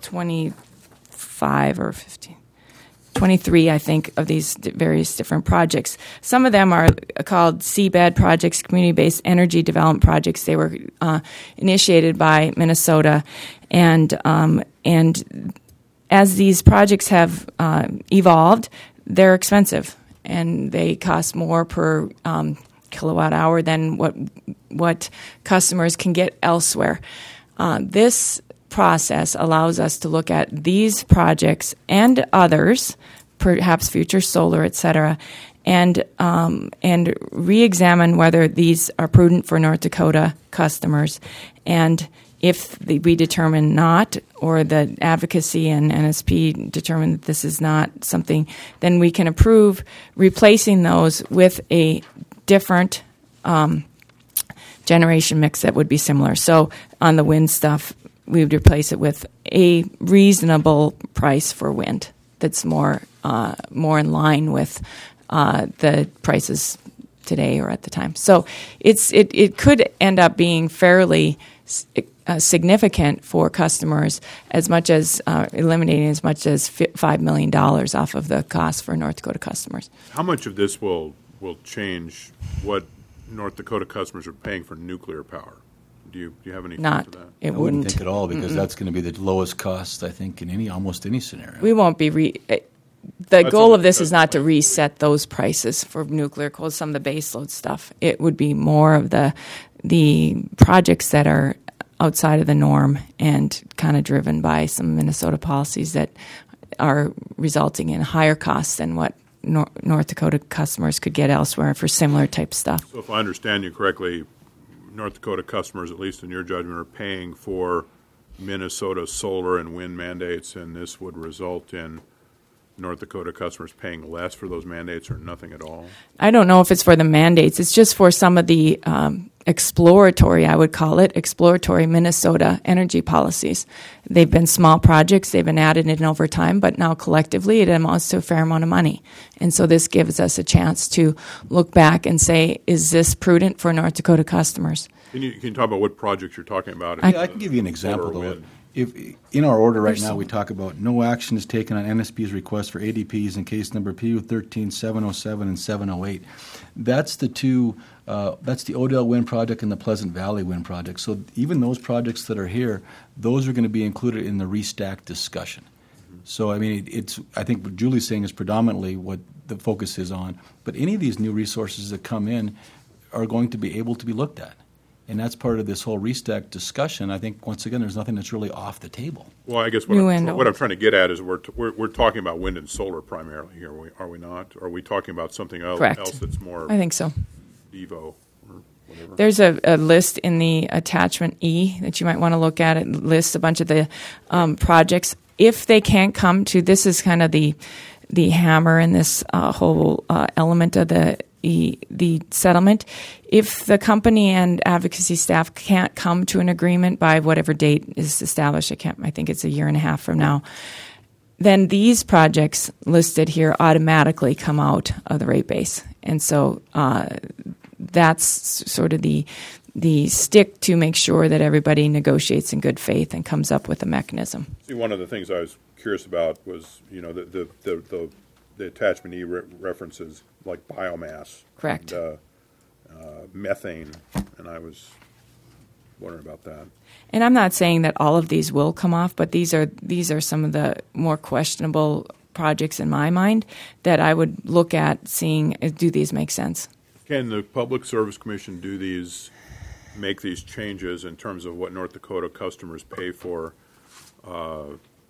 twenty-five or fifteen. twenty-three, I think, of these d- various different projects. Some of them are called seabed projects, community-based energy development projects. They were uh, initiated by Minnesota, and um, and as these projects have uh, evolved, they're expensive, and they cost more per um, kilowatt hour than what what customers can get elsewhere. Uh, this process allows us to look at these projects and others, perhaps future solar, et cetera, and um, and re-examine whether these are prudent for North Dakota customers. And if the, we determine not, or the advocacy and N S P determine that this is not something, then we can approve replacing those with a different um, generation mix that would be similar. So on the wind stuff, we would replace it with a reasonable price for wind that's more uh, more in line with uh, the prices today or at the time. So it's it, it could end up being fairly uh, significant for customers, as much as uh, eliminating as much as five million dollars off of the cost for North Dakota customers. How much of this will will change what North Dakota customers are paying for nuclear power? Do you, do you have any Not, thoughts on that? it I wouldn't wouldn't. think at all because Mm-mm. that's going to be the lowest cost, I think, in any almost any scenario. We won't be re. The That's goal only of this is because not to of- reset those prices for nuclear coal, some of the baseload stuff. It would be more of the the projects that are outside of the norm and kind of driven by some Minnesota policies that are resulting in higher costs than what Nor- North Dakota customers could get elsewhere for similar type stuff. So if I understand you correctly, North Dakota customers, at least in your judgment, are paying for Minnesota solar and wind mandates, and this would result in North Dakota customers paying less for those mandates or nothing at all? I don't know if it's for the mandates. It's just for some of the um, exploratory, I would call it, exploratory Minnesota energy policies. They've been small projects. They've been added in over time, but now collectively it amounts to a fair amount of money. And so this gives us a chance to look back and say, is this prudent for North Dakota customers? Can you, can you talk about what projects you're talking about? Yeah, I can give you an example, Solar or though. wind? If in our order right now, we talk about no action is taken on N S P's request for A D Ps in case number P U thirteen, seven oh seven, and seven oh eight. That's the two. Uh, that's the Odell Wind Project and the Pleasant Valley Wind Project. So even those projects that are here, those are going to be included in the restack discussion. Mm-hmm. So I mean, it, it's. I think what Julie's saying is predominantly what the focus is on. But any of these new resources that come in are going to be able to be looked at. And that's part of this whole restack discussion. I think, once again, there's nothing that's really off the table. Well, I guess what, New I'm, and what I'm old. trying to get at is we're, t- we're we're talking about wind and solar primarily here, are we, are we not? Or are we talking about something else, Correct. else that's more I think so. Evo or whatever? There's a, a list in the attachment E that you might want to look at. It lists a bunch of the um, projects. If they can't come to, this is kind of the the hammer in this uh, whole uh, element of the e, the settlement. If the company and advocacy staff can't come to an agreement by whatever date is established, I can't. I think it's a year and a half from now. Then these projects listed here automatically come out of the rate base, and so uh, that's sort of the the stick to make sure that everybody negotiates in good faith and comes up with a mechanism. See, one of the things I was curious about was, you know, the the the, the, the attachment E re- references like biomass, Correct. and, uh, uh, methane, and I was wondering about that. And I'm not saying that all of these will come off, but these are these are some of the more questionable projects in my mind that I would look at seeing, uh, do these make sense? Can the Public Service Commission do these, make these changes in terms of what North Dakota customers pay for uh,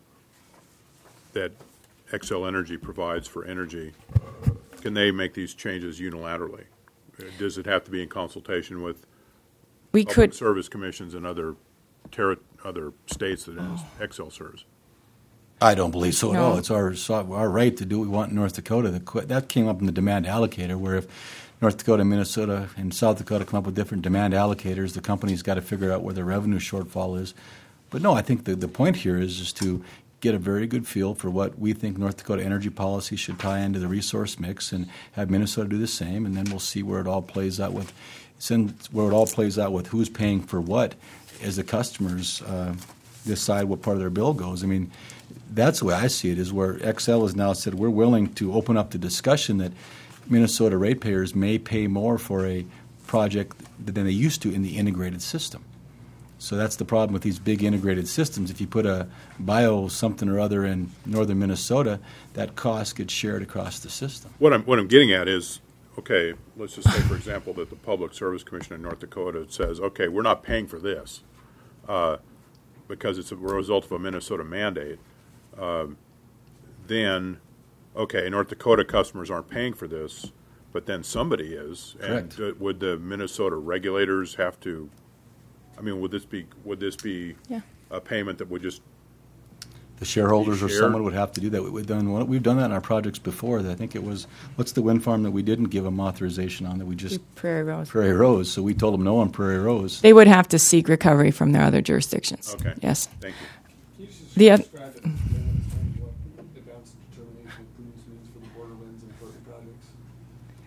that Xcel Energy provides for energy? Can they make these changes unilaterally? Uh, Does it have to be in consultation with We public could. service commissions and other terri- other states that Xcel serves? I don't believe so at No. all. It's our so- our right to do what we want in North Dakota. The que- That came up in the demand allocator, where if North Dakota, Minnesota, and South Dakota come up with different demand allocators, the company's got to figure out where their revenue shortfall is. But no, I think the, the point here is, is to get a very good feel for what we think North Dakota energy policy should tie into the resource mix and have Minnesota do the same, and then we'll see where it all plays out with since where it all plays out with who's paying for what as the customers uh, decide what part of their bill goes. I mean, that's the way I see it, is where Xcel has now said we're willing to open up the discussion that Minnesota ratepayers may pay more for a project than they used to in the integrated system. So that's the problem with these big integrated systems. If you put a bio something or other in northern Minnesota, that cost gets shared across the system. What I'm what I'm getting at is, okay, let's just say, for example, that the Public Service Commission in North Dakota says, okay, we're not paying for this uh, because it's a result of a Minnesota mandate. Uh, then, okay, North Dakota customers aren't paying for this, but then somebody is. Correct. And uh, would the Minnesota regulators have to? I mean, would this be would this be Yeah. a payment that would just? The shareholders or Share. someone would have to do that. We've done we've done that in our projects before. I think it was what's the wind farm that we didn't give them authorization on that we just Prairie Rose. Prairie Rose. So we told them no on Prairie Rose. They would have to seek recovery from their other jurisdictions. Okay. Yes. Thank you. Can you just The oth- describe it, and understand what advanced determination of prudence means for the border winds and Prairie projects?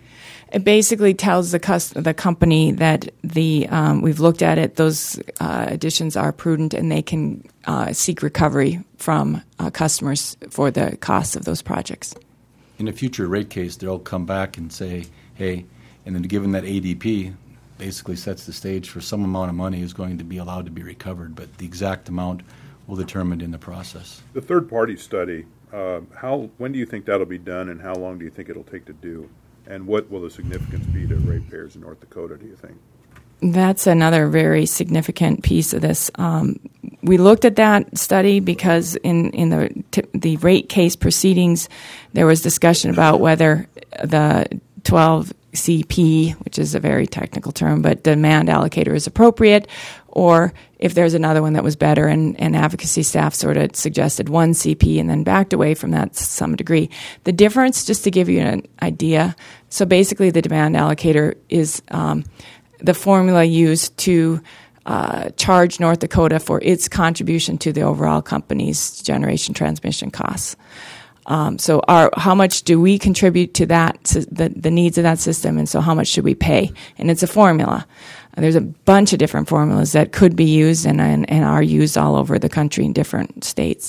It basically tells the cus- the company that the um, we've looked at it. Those uh, additions are prudent, and they can uh, seek recovery from uh, customers for the costs of those projects. In a future rate case, they'll come back and say, "Hey," and then given that A D P basically sets the stage for some amount of money is going to be allowed to be recovered, but the exact amount will be determined in the process. The third-party study, uh, how when do you think that'll be done, and how long do you think it'll take to do? And what will the significance be to ratepayers in North Dakota, do you think? That's another very significant piece of this. Um, we looked at that study because in, in the t- the rate case proceedings, there was discussion about whether the twelve C P, which is a very technical term, but demand allocator is appropriate, or if there's another one that was better, and, and advocacy staff sort of suggested one C P and then backed away from that to some degree. The difference, just to give you an idea, so basically the demand allocator is um, the formula used to uh, charge North Dakota for its contribution to the overall company's generation transmission costs. Um, so our, how much do we contribute to that, the, the needs of that system, and so how much should we pay? And it's a formula. There's a bunch of different formulas that could be used and, and, and are used all over the country in different states.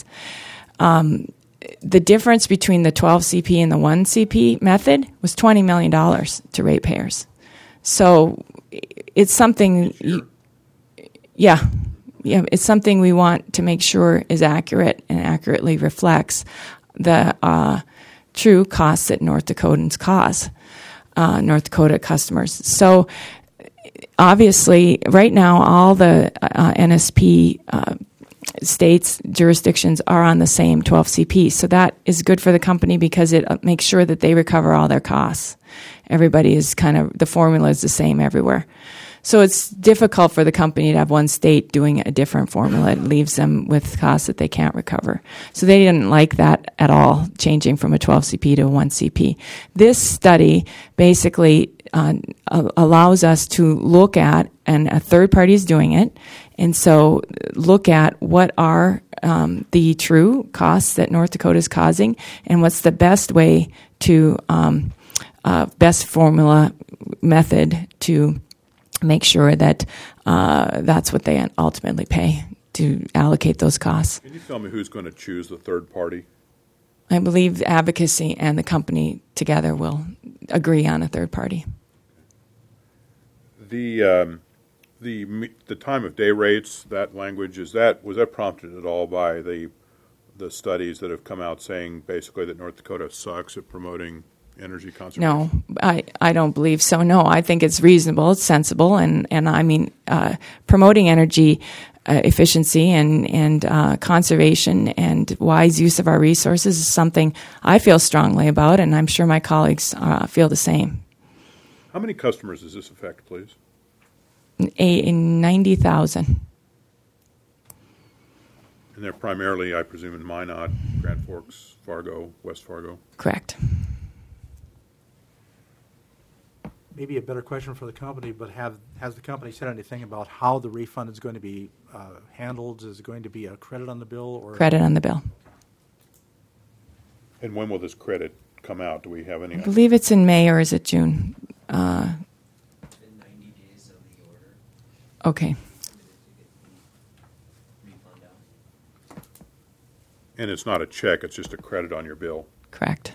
Um, the difference between the twelve C P and the one C P method was twenty million dollars to ratepayers. So it's something, you, yeah, yeah, it's something we want to make sure is accurate and accurately reflects the uh, true costs that North Dakotans cause, uh, North Dakota customers. So obviously, right now, all the uh, N S P uh, states, jurisdictions are on the same twelve C P. So that is good for the company because it uh, makes sure that they recover all their costs. Everybody is kind of, the formula is the same everywhere. So it's difficult for the company to have one state doing a different formula. It leaves them with costs that they can't recover. So they didn't like that at all, changing from a twelve C P to a one C P. This study basically uh, allows us to look at, and a third party is doing it, and so look at what are um, the true costs that North Dakota is causing, and what's the best way to, um, uh, best formula method to make sure that uh, that's what they ultimately pay to allocate those costs. Can you tell me who's going to choose the third party? I believe advocacy and the company together will agree on a third party. The um, the the time of day rates, that language, is that was that prompted at all by the the studies that have come out saying basically that North Dakota sucks at promoting energy conservation? No, I, I don't believe so. No, I think it's reasonable, it's sensible, and, and I mean, uh, promoting energy uh, efficiency and, and uh, conservation and wise use of our resources is something I feel strongly about, and I'm sure my colleagues uh, feel the same. How many customers does this affect, please? A, ninety thousand. And they're primarily, I presume, in Minot, Grand Forks, Fargo, West Fargo? Correct. Maybe a better question for the company, but have has the company said anything about how the refund is going to be uh, handled? Is it going to be a credit on the bill or credit on the bill? And when will this credit come out? Do we have any? I believe it's in May, or is it June? Uh, Within ninety days of the order. Okay. And it's not a check; it's just a credit on your bill. Correct.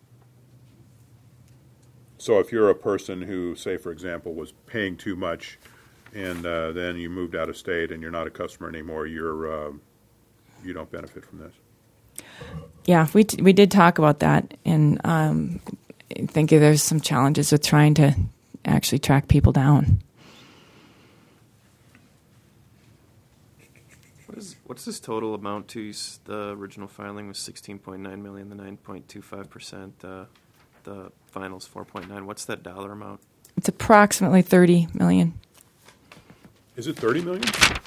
So if you're a person who, say, for example, was paying too much, and uh, then you moved out of state and you're not a customer anymore, you're uh, you don't benefit from this. Yeah, we t- we did talk about that, and um, I think there's some challenges with trying to actually track people down. What is what's this total amount to? The original filing was sixteen point nine million. The nine point two five percent. Uh, the final's four point nine. What's that dollar amount? It's approximately thirty million. Is it thirty million?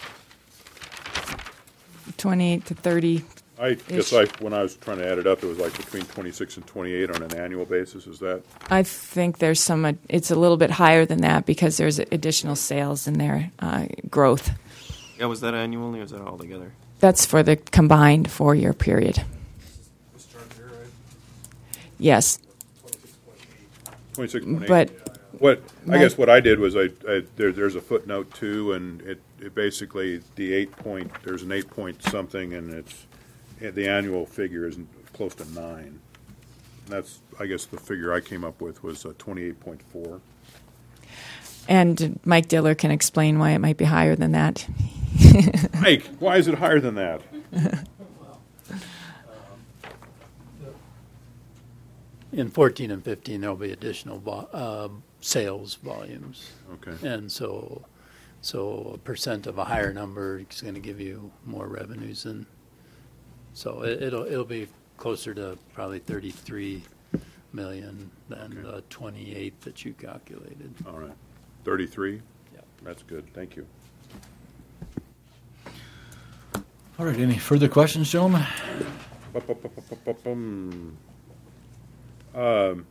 twenty-eight to thirty. I guess I, when I was trying to add it up, it was like between twenty-six and twenty-eight on an annual basis. Is that? I think there's some. Uh, it's a little bit higher than that because there's additional sales in there, uh, growth. Yeah, was that annually or was that all together? That's for the combined four-year period. this chart here, right? Yes, twenty-six point eight. but What, I Mike? guess what I did was I, I there, there's a footnote too, and it, it basically, the eight point, there's an eight point something, and it's, the annual figure is close to nine. That's, I guess the figure I came up with was uh, twenty-eight point four. And Mike Diller can explain why it might be higher than that. Mike, why is it higher than that? In fourteen and fifteen, there'll be additional vo- uh, sales volumes. Okay. And so, so a percent of a higher number is going to give you more revenues. And so it, it'll, it'll be closer to probably thirty-three million than Okay. the twenty-eight that you calculated. All right. thirty-three? Yep. That's good. Thank you. All right, any further questions, gentlemen? Ba-ba-ba-ba-ba-bum. Um,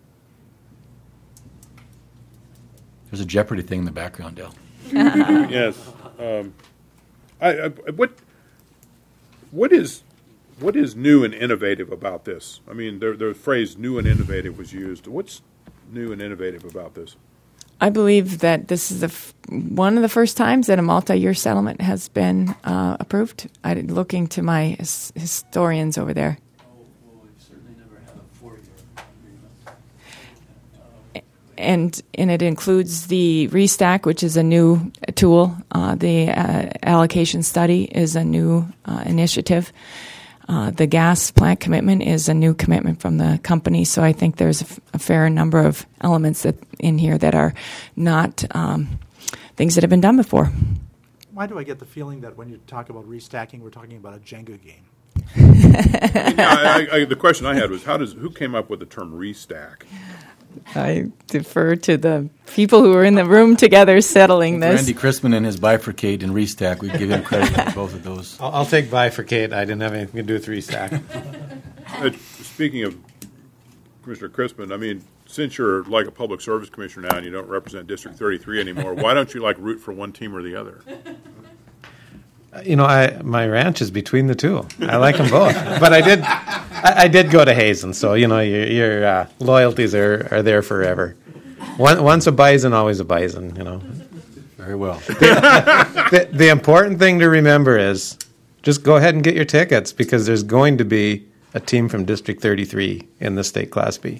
There's a Jeopardy thing in the background, Dale. yes. Um, I, I, what, what is, what is new and innovative about this? I mean, the, the phrase "new and innovative" was used. What's new and innovative about this? I believe that this is the f- one of the first times that a multi-year settlement has been uh, approved. I'm looking to my his- historians over there. Oh, well, we've certainly never had a four-year agreement. And and it includes the RESTAC, which is a new tool. Uh, the uh, allocation study is a new uh, initiative. Uh, the gas plant commitment is a new commitment from the company. So I think there's a, f- a fair number of elements that in here that are not um, things that have been done before. Why do I get the feeling that when you talk about restacking, we're talking about a Jenga game? Yeah, I, I, the question I had was, how does who came up with the term "restack"? I defer to the people who were in the room together settling this. Randy Crispin and his bifurcate and restack, we give him credit for both of those. I'll, I'll take bifurcate. I didn't have anything to do with restack. Uh, speaking of Commissioner Crispin, I mean, since you're like a public service commissioner now and you don't represent District thirty-three anymore, why don't you like root for one team or the other? You know, I my ranch is between the two. I like them both, but I did, I, I did go to Hazen, so you know your, your uh, loyalties are, are there forever. One, once a bison, always a bison. You know. Very well. The, the important thing to remember is just go ahead and get your tickets because there's going to be a team from District thirty-three in the state Class B.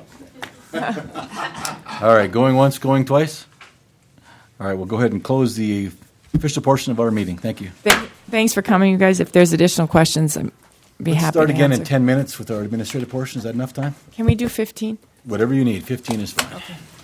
All right, going once, going twice? All right, we'll go ahead and close the official portion of our meeting. Thank you. Th- Thanks for coming, you guys. If there's additional questions, I'd be Let's happy start to again answer. in ten minutes with our administrative portion. Is that enough time? Can we do fifteen? Whatever you need. fifteen is fine. Okay.